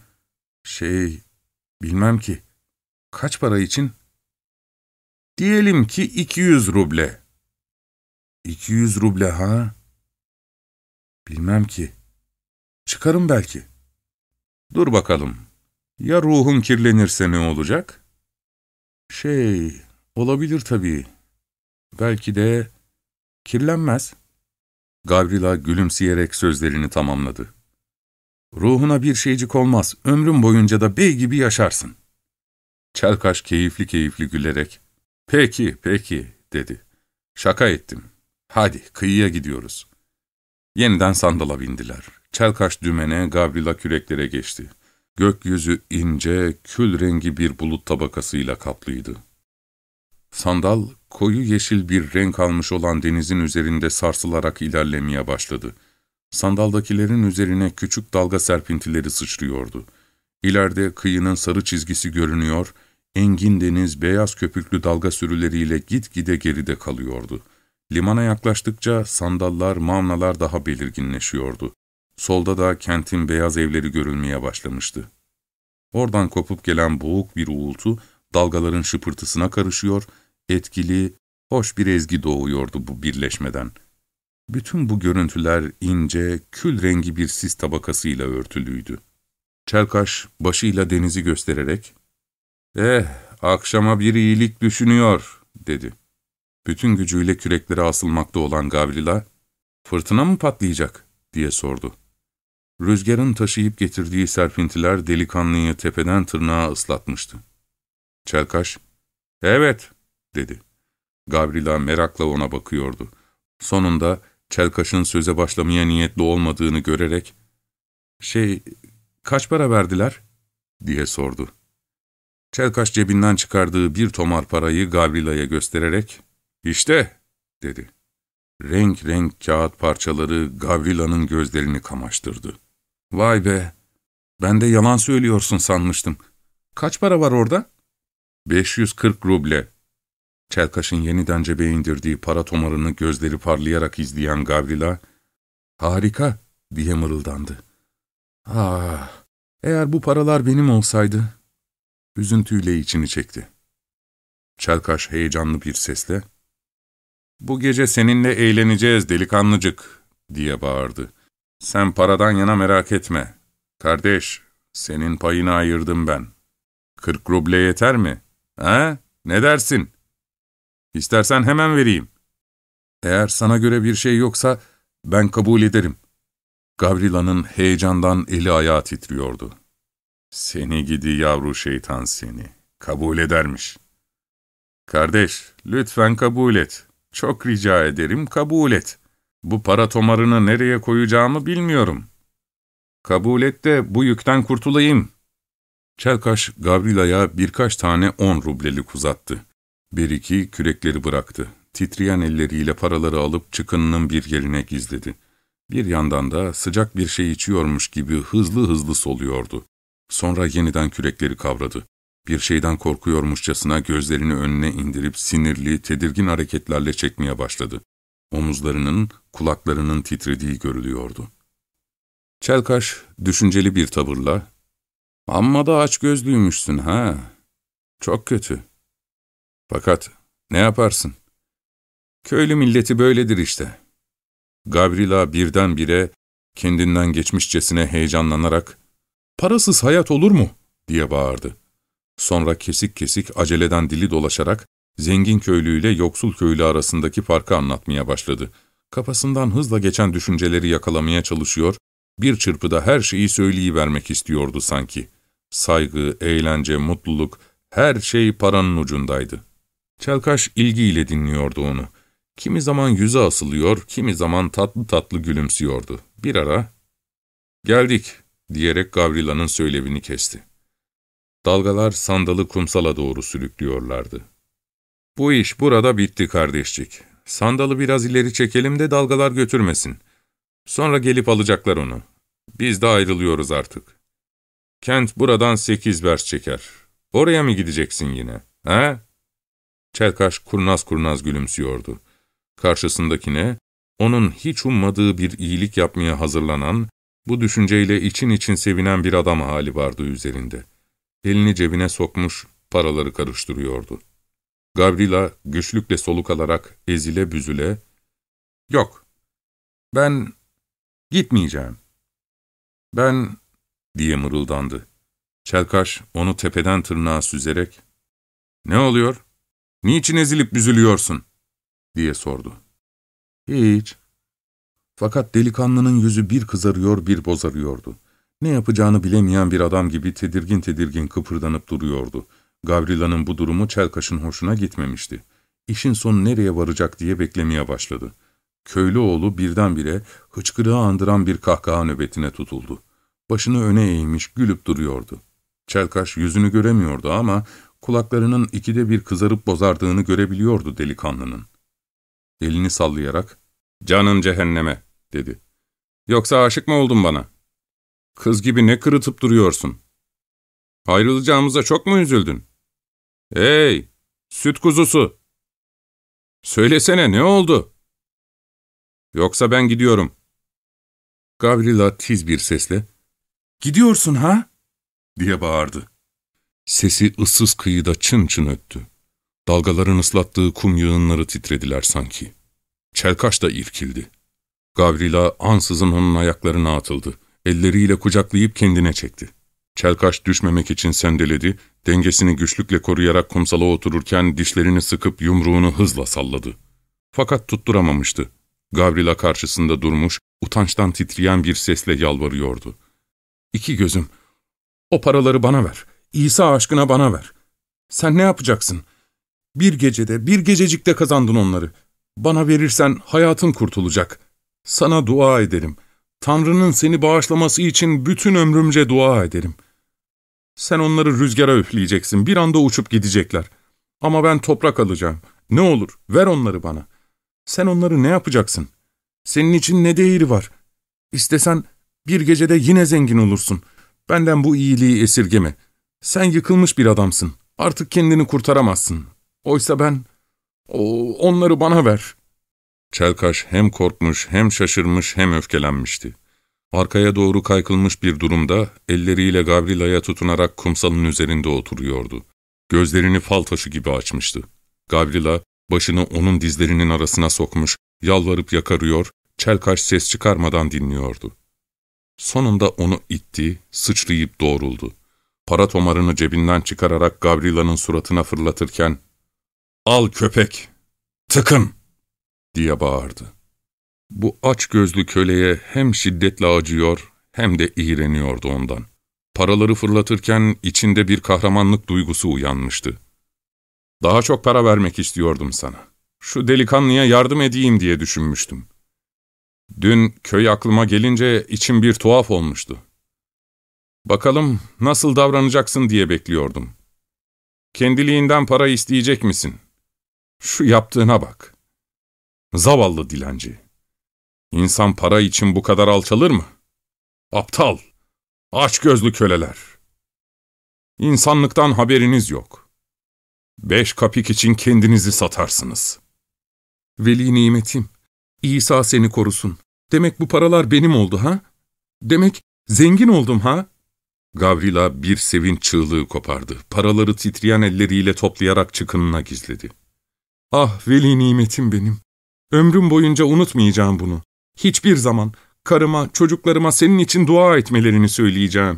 A: Bilmem ki. Kaç para için? Diyelim ki 200 ruble. 200 ruble ha? Bilmem ki. Çıkarım belki. Dur bakalım. Ya ruhum kirlenirse ne olacak? Olabilir tabii. Belki de kirlenmez. Gavrila gülümseyerek sözlerini tamamladı. Ruhuna bir şeycik olmaz, ömrün boyunca da bey gibi yaşarsın. Çelkaş keyifli keyifli gülerek, peki, peki, dedi. Şaka ettim. Hadi, kıyıya gidiyoruz. Yeniden sandala bindiler. Çelkaş dümene, Gavrila küreklere geçti. Gökyüzü ince, kül rengi bir bulut tabakasıyla kaplıydı. Sandal, koyu yeşil bir renk almış olan denizin üzerinde sarsılarak ilerlemeye başladı. Sandaldakilerin üzerine küçük dalga serpintileri sıçrıyordu. İleride kıyının sarı çizgisi görünüyor, engin deniz beyaz köpüklü dalga sürüleriyle gitgide geride kalıyordu. Limana yaklaştıkça sandallar, mavnalar daha belirginleşiyordu. Solda da kentin beyaz evleri görülmeye başlamıştı. Oradan kopup gelen boğuk bir uğultu, dalgaların şıpırtısına karışıyor, etkili, hoş bir ezgi doğuyordu bu birleşmeden. Bütün bu görüntüler ince, kül rengi bir sis tabakasıyla örtülüydü. Çelkaş başıyla denizi göstererek, akşama bir iyilik düşünüyor, dedi. Bütün gücüyle küreklere asılmakta olan Gavrila, fırtına mı patlayacak, diye sordu. Rüzgarın taşıyıp getirdiği serpintiler delikanlıyı tepeden tırnağa ıslatmıştı. Çelkaş, evet, dedi. Gavrila merakla ona bakıyordu. Sonunda Çelkaş'ın söze başlamaya niyetli olmadığını görerek, kaç para verdiler, diye sordu. Çelkaş cebinden çıkardığı bir tomar parayı Gavrila'ya göstererek, İşte, dedi. Renk renk kağıt parçaları Gavrila'nın gözlerini kamaştırdı. Vay be, ben de yalan söylüyorsun sanmıştım. Kaç para var orada? 540 ruble. Çelkaş'ın yeniden cebe indirdiği para tomarını gözleri parlayarak izleyen Gavrila, harika, diye mırıldandı. Eğer bu paralar benim olsaydı, üzüntüyle içini çekti. Çelkaş heyecanlı bir sesle, bu gece seninle eğleneceğiz delikanlıcık, diye bağırdı. Sen paradan yana merak etme. Kardeş, senin payını ayırdım ben. 40 ruble yeter mi? Ne dersin? İstersen hemen vereyim. Eğer sana göre bir şey yoksa ben kabul ederim. Gavrila'nın heyecandan eli ayağı titriyordu. Seni gidi yavru şeytan seni. Kabul edermiş. Kardeş, lütfen kabul et. Çok rica ederim, kabul et. Bu para tomarını nereye koyacağımı bilmiyorum. Kabul et de bu yükten kurtulayım. Çelkaş, Gavrila'ya birkaç tane 10 rublelik uzattı. Bir kürekleri bıraktı. Titreyen elleriyle paraları alıp çıkınının bir yerine gizledi. Bir yandan da sıcak bir şey içiyormuş gibi hızlı hızlı soluyordu. Sonra yeniden kürekleri kavradı. Bir şeyden korkuyormuşçasına gözlerini önüne indirip sinirli, tedirgin hareketlerle çekmeye başladı. Omuzlarının, kulaklarının titrediği görülüyordu. Çelkaş, düşünceli bir tavırla, ''Amma da açgözlüymüşsün ha, çok kötü. Fakat ne yaparsın? Köylü milleti böyledir işte.'' Gavrila birdenbire, kendinden geçmişçesine heyecanlanarak, ''Parasız hayat olur mu?'' diye bağırdı. Sonra kesik kesik aceleden dili dolaşarak, zengin köylüyle yoksul köylü arasındaki farkı anlatmaya başladı. Kafasından hızla geçen düşünceleri yakalamaya çalışıyor, bir çırpıda her şeyi söyleyivermek istiyordu sanki. Saygı, eğlence, mutluluk, her şey paranın ucundaydı. Çelkaş ilgiyle dinliyordu onu. Kimi zaman yüze asılıyor, kimi zaman tatlı tatlı gülümsüyordu. Bir ara, ''Geldik.'' diyerek Gavrila'nın söylevini kesti. Dalgalar sandalı kumsala doğru sürüklüyorlardı. ''Bu iş burada bitti kardeşcik. Sandalı biraz ileri çekelim de dalgalar götürmesin. Sonra gelip alacaklar onu. Biz de ayrılıyoruz artık. Kent buradan 8 vers çeker. Oraya mı gideceksin yine, he?'' Çelkaş kurnaz kurnaz gülümsüyordu. Karşısındakine, onun hiç ummadığı bir iyilik yapmaya hazırlanan, bu düşünceyle için için sevinen bir adam hali vardı üzerinde. Elini cebine sokmuş, paraları karıştırıyordu. Gavrila güçlükle soluk alarak ezile büzüle, ''Yok, ben Gitmeyeceğim. Ben, diye mırıldandı. Çelkaş onu tepeden tırnağa süzerek, ''Ne oluyor? Niçin ezilip büzülüyorsun?'' diye sordu. ''Hiç.'' Fakat delikanlının yüzü bir kızarıyor bir bozarıyordu. Ne yapacağını bilemeyen bir adam gibi tedirgin tedirgin kıpırdanıp duruyordu. Gavrila'nın bu durumu Çelkaş'ın hoşuna gitmemişti. İşin sonu nereye varacak diye beklemeye başladı. Köylü oğlu birdenbire hıçkırığı andıran bir kahkaha nöbetine tutuldu. Başını öne eğmiş gülüp duruyordu. Çelkaş yüzünü göremiyordu ama kulaklarının ikide bir kızarıp bozardığını görebiliyordu delikanlının. Elini sallayarak, ''Canın cehenneme.'' dedi. ''Yoksa aşık mı oldun bana? Kız gibi ne kırıtıp duruyorsun? Ayrılacağımıza çok mu üzüldün? Hey, süt kuzusu! Söylesene, ne oldu? Yoksa ben gidiyorum.'' Gavrila tiz bir sesle, ''Gidiyorsun ha?'' diye bağırdı. Sesi ıssız kıyıda çın çın öttü. Dalgaların ıslattığı kum yığınları titrediler sanki. Çelkaş da irkildi. Gavrila ansızın onun ayaklarına atıldı. Elleriyle kucaklayıp kendine çekti. Çelkaş düşmemek için sendeledi, dengesini güçlükle koruyarak kumsala otururken dişlerini sıkıp yumruğunu hızla salladı. Fakat tutturamamıştı. Gavrila karşısında durmuş, utançtan titreyen bir sesle yalvarıyordu. ''İki gözüm, o paraları bana ver. İsa aşkına bana ver. Sen ne yapacaksın? Bir gecede, bir gececikte kazandın onları. Bana verirsen hayatın kurtulacak. Sana dua ederim. Tanrı'nın seni bağışlaması için bütün ömrümce dua ederim. Sen onları rüzgara üfleyeceksin. Bir anda uçup gidecekler. Ama ben toprak alacağım. Ne olur, ver onları bana. Sen onları ne yapacaksın? Senin için ne değeri var? İstesen bir gecede yine zengin olursun. Benden bu iyiliği esirgeme. Sen yıkılmış bir adamsın. Artık kendini kurtaramazsın. Oysa ben... onları bana ver.'' Çelkaş hem korkmuş, hem şaşırmış, hem öfkelenmişti. Arkaya doğru kaykılmış bir durumda, elleriyle Gavrila'ya tutunarak kumsalın üzerinde oturuyordu. Gözlerini fal taşı gibi açmıştı. Gavrila, başını onun dizlerinin arasına sokmuş, yalvarıp yakarıyor, Çelkaş ses çıkarmadan dinliyordu. Sonunda onu itti, sıçrayıp doğruldu. Para tomarını cebinden çıkararak Gavrila'nın suratına fırlatırken, ''Al köpek, tıkın!'' diye bağırdı. Bu aç gözlü köleye hem şiddetle acıyor hem de iğreniyordu ondan. Paraları fırlatırken içinde bir kahramanlık duygusu uyanmıştı. ''Daha çok para vermek istiyordum sana. Şu delikanlıya yardım edeyim diye düşünmüştüm. Dün köy aklıma gelince içim bir tuhaf olmuştu. Bakalım nasıl davranacaksın diye bekliyordum. Kendiliğinden para isteyecek misin? Şu yaptığına bak. Zavallı dilenci. İnsan para için bu kadar alçalır mı? Aptal, açgözlü köleler. İnsanlıktan haberiniz yok. 5 kapik için kendinizi satarsınız. Veli nimetim, İsa seni korusun. Demek bu paralar benim oldu ha? Demek zengin oldum ha? Gavrila bir sevinç çığlığı kopardı. Paraları titreyen elleriyle toplayarak çıkınına gizledi. Ah veli nimetim benim. Ömrüm boyunca unutmayacağım bunu. Hiçbir zaman karıma, çocuklarıma senin için dua etmelerini söyleyeceğim.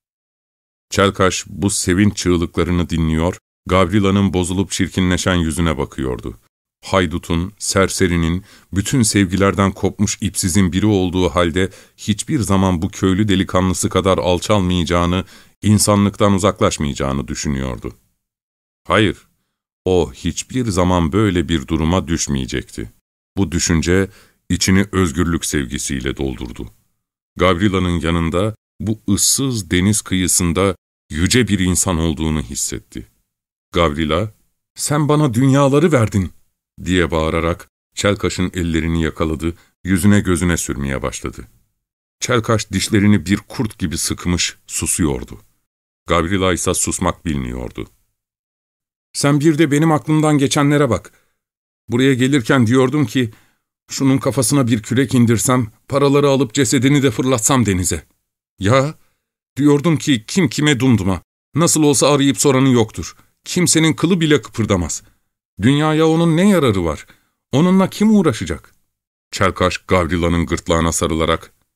A: Çelkaş bu sevinç çığlıklarını dinliyor, Gavrila'nın bozulup çirkinleşen yüzüne bakıyordu. Haydutun, serserinin, bütün sevgilerden kopmuş ipsizin biri olduğu halde hiçbir zaman bu köylü delikanlısı kadar alçalmayacağını, insanlıktan uzaklaşmayacağını düşünüyordu. Hayır, o hiçbir zaman böyle bir duruma düşmeyecekti. Bu düşünce içini özgürlük sevgisiyle doldurdu. Gavrila'nın yanında, bu ıssız deniz kıyısında yüce bir insan olduğunu hissetti. Gavrila, ''Sen bana dünyaları verdin.'' diye bağırarak Çelkaş'ın ellerini yakaladı, yüzüne gözüne sürmeye başladı. Çelkaş dişlerini bir kurt gibi sıkmış, susuyordu. Gavrila ise susmak bilmiyordu. ''Sen bir de benim aklımdan geçenlere bak. Buraya gelirken diyordum ki, şunun kafasına bir kürek indirsem, paraları alıp cesedini de fırlatsam denize. Ya, diyordum ki kim kime dumduma, nasıl olsa arayıp soranı yoktur. Kimsenin kılı bile kıpırdamaz. Dünyaya onun ne yararı var? Onunla kim uğraşacak?'' Çelkaş Gavrila'nın gırtlağına sarılarak,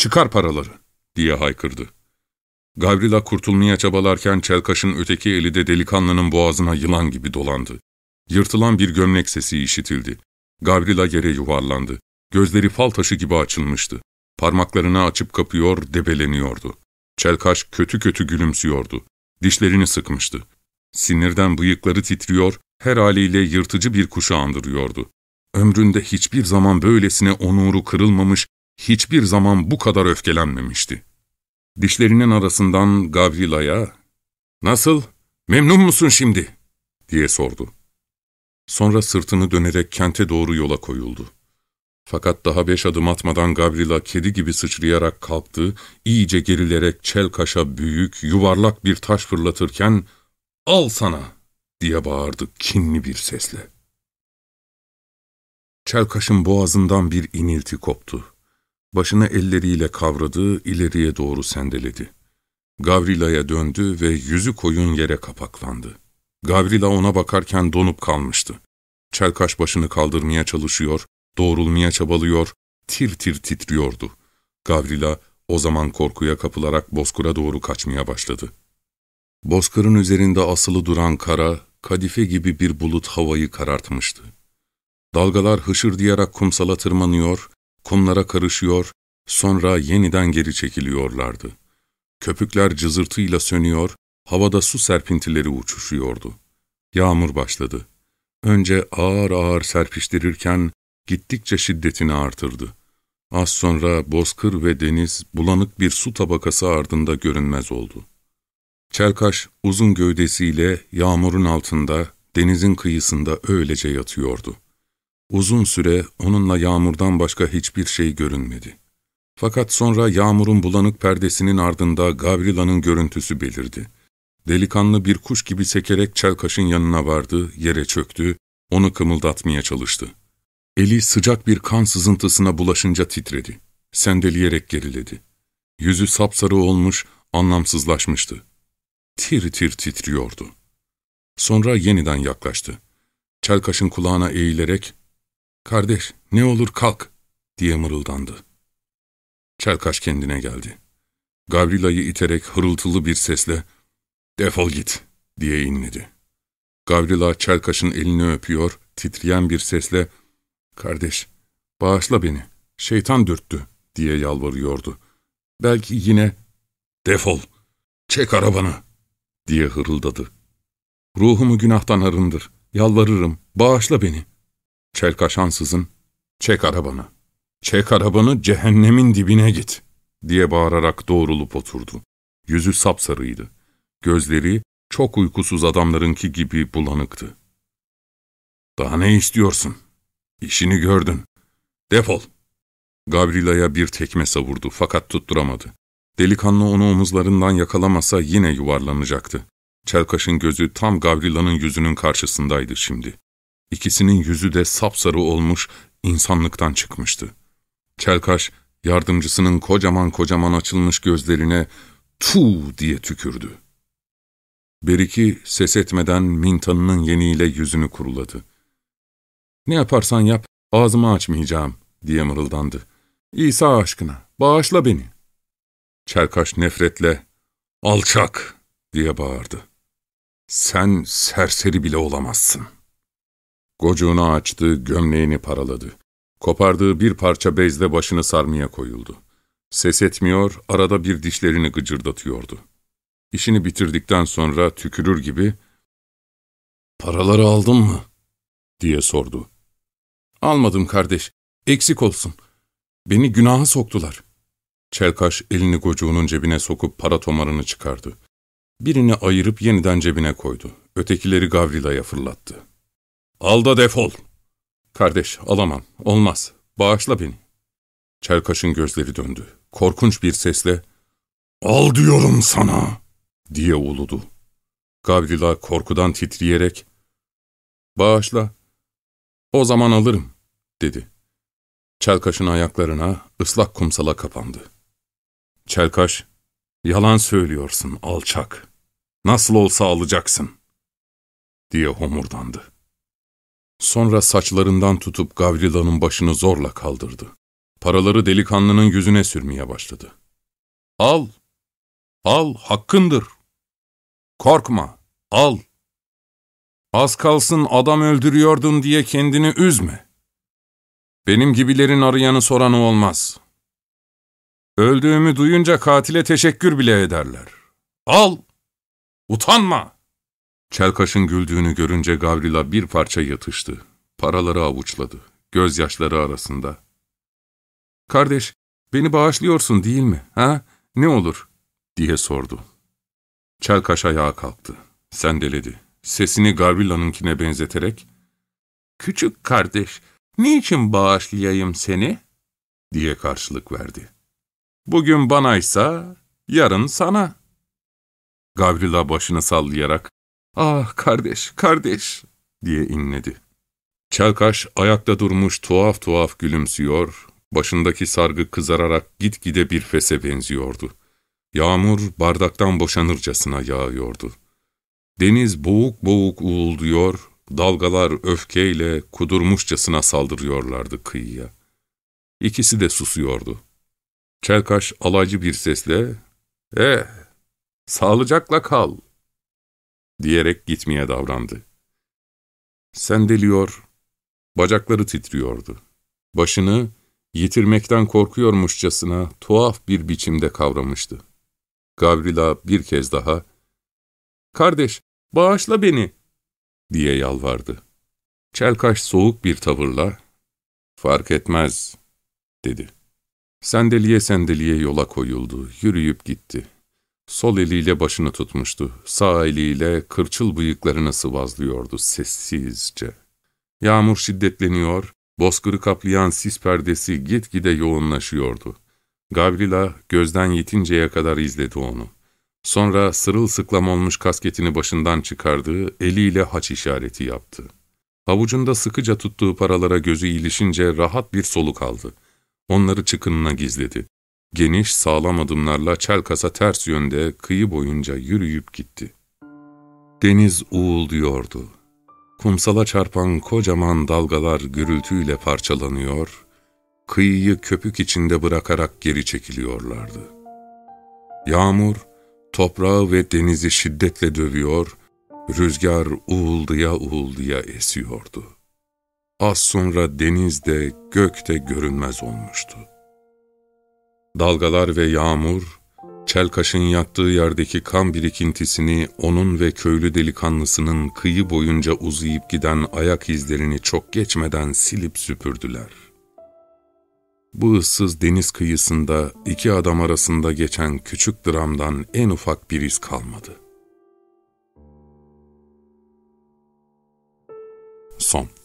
A: çıkar paraları diye haykırdı. Gavrila kurtulmaya çabalarken Çelkaş'ın öteki eli de delikanlının boğazına yılan gibi dolandı. Yırtılan bir gömlek sesi işitildi. Gavrila yere yuvarlandı. Gözleri fal taşı gibi açılmıştı. Parmaklarını açıp kapıyor, debeleniyordu. Çelkaş kötü kötü gülümsüyordu. Dişlerini sıkmıştı. Sinirden bıyıkları titriyor, her haliyle yırtıcı bir kuşu andırıyordu. Ömründe hiçbir zaman böylesine onuru kırılmamış, hiçbir zaman bu kadar öfkelenmemişti. Dişlerinin arasından Gavrila'ya, ''Nasıl, memnun musun şimdi?'' diye sordu. Sonra sırtını dönerek kente doğru yola koyuldu. Fakat daha 5 adım atmadan Gavrila kedi gibi sıçrayarak kalktı, iyice gerilerek Çelkaş'a büyük, yuvarlak bir taş fırlatırken, ''Al sana!'' diye bağırdı kinli bir sesle. Çelkaş'ın boğazından bir inilti koptu. Başını elleriyle kavradı, ileriye doğru sendeledi. Gavrila'ya döndü ve yüzü koyun yere kapaklandı. Gavrila ona bakarken donup kalmıştı. Çelkaş başını kaldırmaya çalışıyor, doğrulmaya çabalıyor, tir tir titriyordu. Gavrila o zaman korkuya kapılarak bozkıra doğru kaçmaya başladı. Bozkırın üzerinde asılı duran kara, kadife gibi bir bulut havayı karartmıştı. Dalgalar hışırdayarak kumsala tırmanıyor, kumlara karışıyor, sonra yeniden geri çekiliyorlardı. Köpükler cızırtıyla sönüyor, havada su serpintileri uçuşuyordu. Yağmur başladı. Önce ağır ağır serpiştirirken gittikçe şiddetini artırdı. Az sonra bozkır ve deniz bulanık bir su tabakası ardında görünmez oldu. Çelkaş uzun gövdesiyle yağmurun altında, denizin kıyısında öylece yatıyordu. Uzun süre onunla yağmurdan başka hiçbir şey görünmedi. Fakat sonra yağmurun bulanık perdesinin ardında Gavrila'nın görüntüsü belirdi. Delikanlı bir kuş gibi sekerek Çelkaş'ın yanına vardı, yere çöktü, onu kımıldatmaya çalıştı. Eli sıcak bir kan sızıntısına bulaşınca titredi. Sendeleyerek geriledi. Yüzü sapsarı olmuş, anlamsızlaşmıştı. Tir tir titriyordu. Sonra yeniden yaklaştı. Çelkaş'ın kulağına eğilerek, ''Kardeş, ne olur kalk!'' diye mırıldandı. Çelkaş kendine geldi. Gavrila'yı iterek hırıltılı bir sesle, ''Defol git!'' diye inledi. Gavrila Çelkaş'ın elini öpüyor, titreyen bir sesle, ''Kardeş, bağışla beni, şeytan dürttü!'' diye yalvarıyordu. ''Belki yine, defol, çek arabanı!'' diye hırıldadı. ''Ruhumu günahtan arındır, yalvarırım, bağışla beni!'' Çelkaş ansızın, ''Çek arabanı, çek arabanı, cehennemin dibine git!'' diye bağırarak doğrulup oturdu. Yüzü sapsarıydı. Gözleri çok uykusuz adamlarınki gibi bulanıktı. ''Daha ne istiyorsun? İşini gördün. Defol!'' Gavrila'ya bir tekme savurdu fakat tutturamadı. Delikanlı onu omuzlarından yakalamasa yine yuvarlanacaktı. Çelkaş'ın gözü tam Gavrila'nın yüzünün karşısındaydı şimdi. İkisinin yüzü de sapsarı olmuş, insanlıktan çıkmıştı. Çelkaş, yardımcısının kocaman kocaman açılmış gözlerine "Tuuu!" diye tükürdü. Beriki ses etmeden mintanının yeniyle yüzünü kuruladı. ''Ne yaparsan yap, ağzımı açmayacağım.'' diye mırıldandı. ''İsa aşkına, bağışla beni.'' Çelkaş nefretle, ''Alçak!'' diye bağırdı. ''Sen serseri bile olamazsın.'' Gocuğunu açtı, gömleğini paraladı. Kopardığı bir parça bezle başını sarmaya koyuldu. Ses etmiyor, arada bir dişlerini gıcırdatıyordu. İşini bitirdikten sonra tükürür gibi, ''Paraları aldın mı?'' diye sordu. ''Almadım kardeş, eksik olsun. Beni günaha soktular.'' Çelkaş elini gocuğunun cebine sokup para tomarını çıkardı. Birini ayırıp yeniden cebine koydu. Ötekileri Gavrila'ya fırlattı. ''Al da defol!'' ''Kardeş, alamam, olmaz, bağışla beni.'' Çelkaş'ın gözleri döndü. Korkunç bir sesle, ''Al diyorum sana!'' diye uludu. Gavrila korkudan titreyerek, ''Bağışla, o zaman alırım.'' dedi. Çelkaş'ın ayaklarına, ıslak kumsala kapandı. Çelkaş, ''Yalan söylüyorsun alçak, nasıl olsa alacaksın.'' diye homurdandı. Sonra saçlarından tutup Gavrila'nın başını zorla kaldırdı. Paraları delikanlının yüzüne sürmeye başladı. Al, al, hakkındır. Korkma, al. Az kalsın adam öldürüyordun diye kendini üzme. Benim gibilerin arayanı soranı olmaz. Öldüğümü duyunca katile teşekkür bile ederler. Al, utanma. Çelkaş'ın güldüğünü görünce Gavrila bir parça yatıştı. Paraları avuçladı, gözyaşları arasında. Kardeş, beni bağışlıyorsun değil mi, ha? Ne olur, diye sordu. Çelkaş ayağa kalktı, sendeledi. Sesini Gavrila'nınkine benzeterek, "Küçük kardeş, niçin bağışlayayım seni?" diye karşılık verdi. "Bugün banaysa, yarın sana." Gavrila başını sallayarak, "Ah kardeş, kardeş!" diye inledi. Çelkaş ayakta durmuş tuhaf tuhaf gülümsüyor, başındaki sargı kızararak gitgide bir fese benziyordu. Yağmur bardaktan boşanırcasına yağıyordu. Deniz boğuk boğuk uğulduyor, dalgalar öfkeyle kudurmuşçasına saldırıyorlardı kıyıya. İkisi de susuyordu. Çelkaş alaycı bir sesle, sağlıcakla kal," diyerek gitmeye davrandı. Sendeliyor, bacakları titriyordu. Başını yitirmekten korkuyormuşçasına tuhaf bir biçimde kavramıştı. Gavrila bir kez daha, "Kardeş, bağışla beni," diye yalvardı. Çelkaş soğuk bir tavırla, "Fark etmez," dedi. Sendeliye sendeliye yola koyuldu, yürüyüp gitti. Sol eliyle başını tutmuştu, sağ eliyle kırçıl bıyıklarını sıvazlıyordu sessizce. Yağmur şiddetleniyor, bozkırı kaplayan sis perdesi gitgide yoğunlaşıyordu. Gavrila gözden yetinceye kadar izledi onu. Sonra sırılsıklam olmuş kasketini başından çıkardı, eliyle haç işareti yaptı. Avucunda sıkıca tuttuğu paralara gözü ilişince rahat bir soluk aldı. Onları çıkınına gizledi. Geniş, sağlam adımlarla Çelkas'a ters yönde kıyı boyunca yürüyüp gitti. Deniz uğulduyordu. Kumsala çarpan kocaman dalgalar gürültüyle parçalanıyor, kıyıyı köpük içinde bırakarak geri çekiliyorlardı. Yağmur, toprağı ve denizi şiddetle dövüyor, rüzgar uğulduya uğulduya esiyordu. Az sonra deniz de gök de görünmez olmuştu. Dalgalar ve yağmur, Çelkaş'ın yattığı yerdeki kan birikintisini onun ve köylü delikanlısının kıyı boyunca uzayıp giden ayak izlerini çok geçmeden silip süpürdüler. Bu ıssız deniz kıyısında iki adam arasında geçen küçük dramdan en ufak bir iz kalmadı. Son.